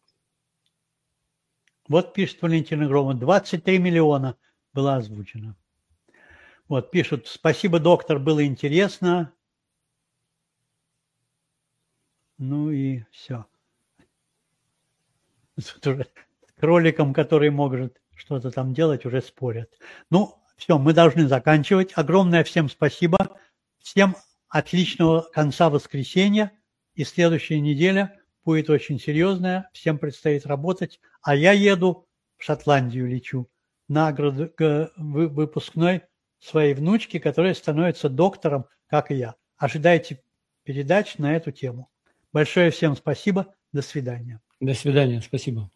Вот пишет Валентина Громова, двадцать три миллиона было озвучено. Вот пишут: спасибо, доктор, было интересно. Ну и все. Тут уже с кроликом, который может что-то там делать, уже спорят. Ну, все, мы должны заканчивать. Огромное всем спасибо. Всем отличного конца воскресенья. И следующая неделя будет очень серьезная. Всем предстоит работать. А я еду в Шотландию, лечу на выпускной своей внучки, которая становится доктором, как и я. Ожидайте передач на эту тему. Большое всем спасибо. До свидания. До свидания. Спасибо.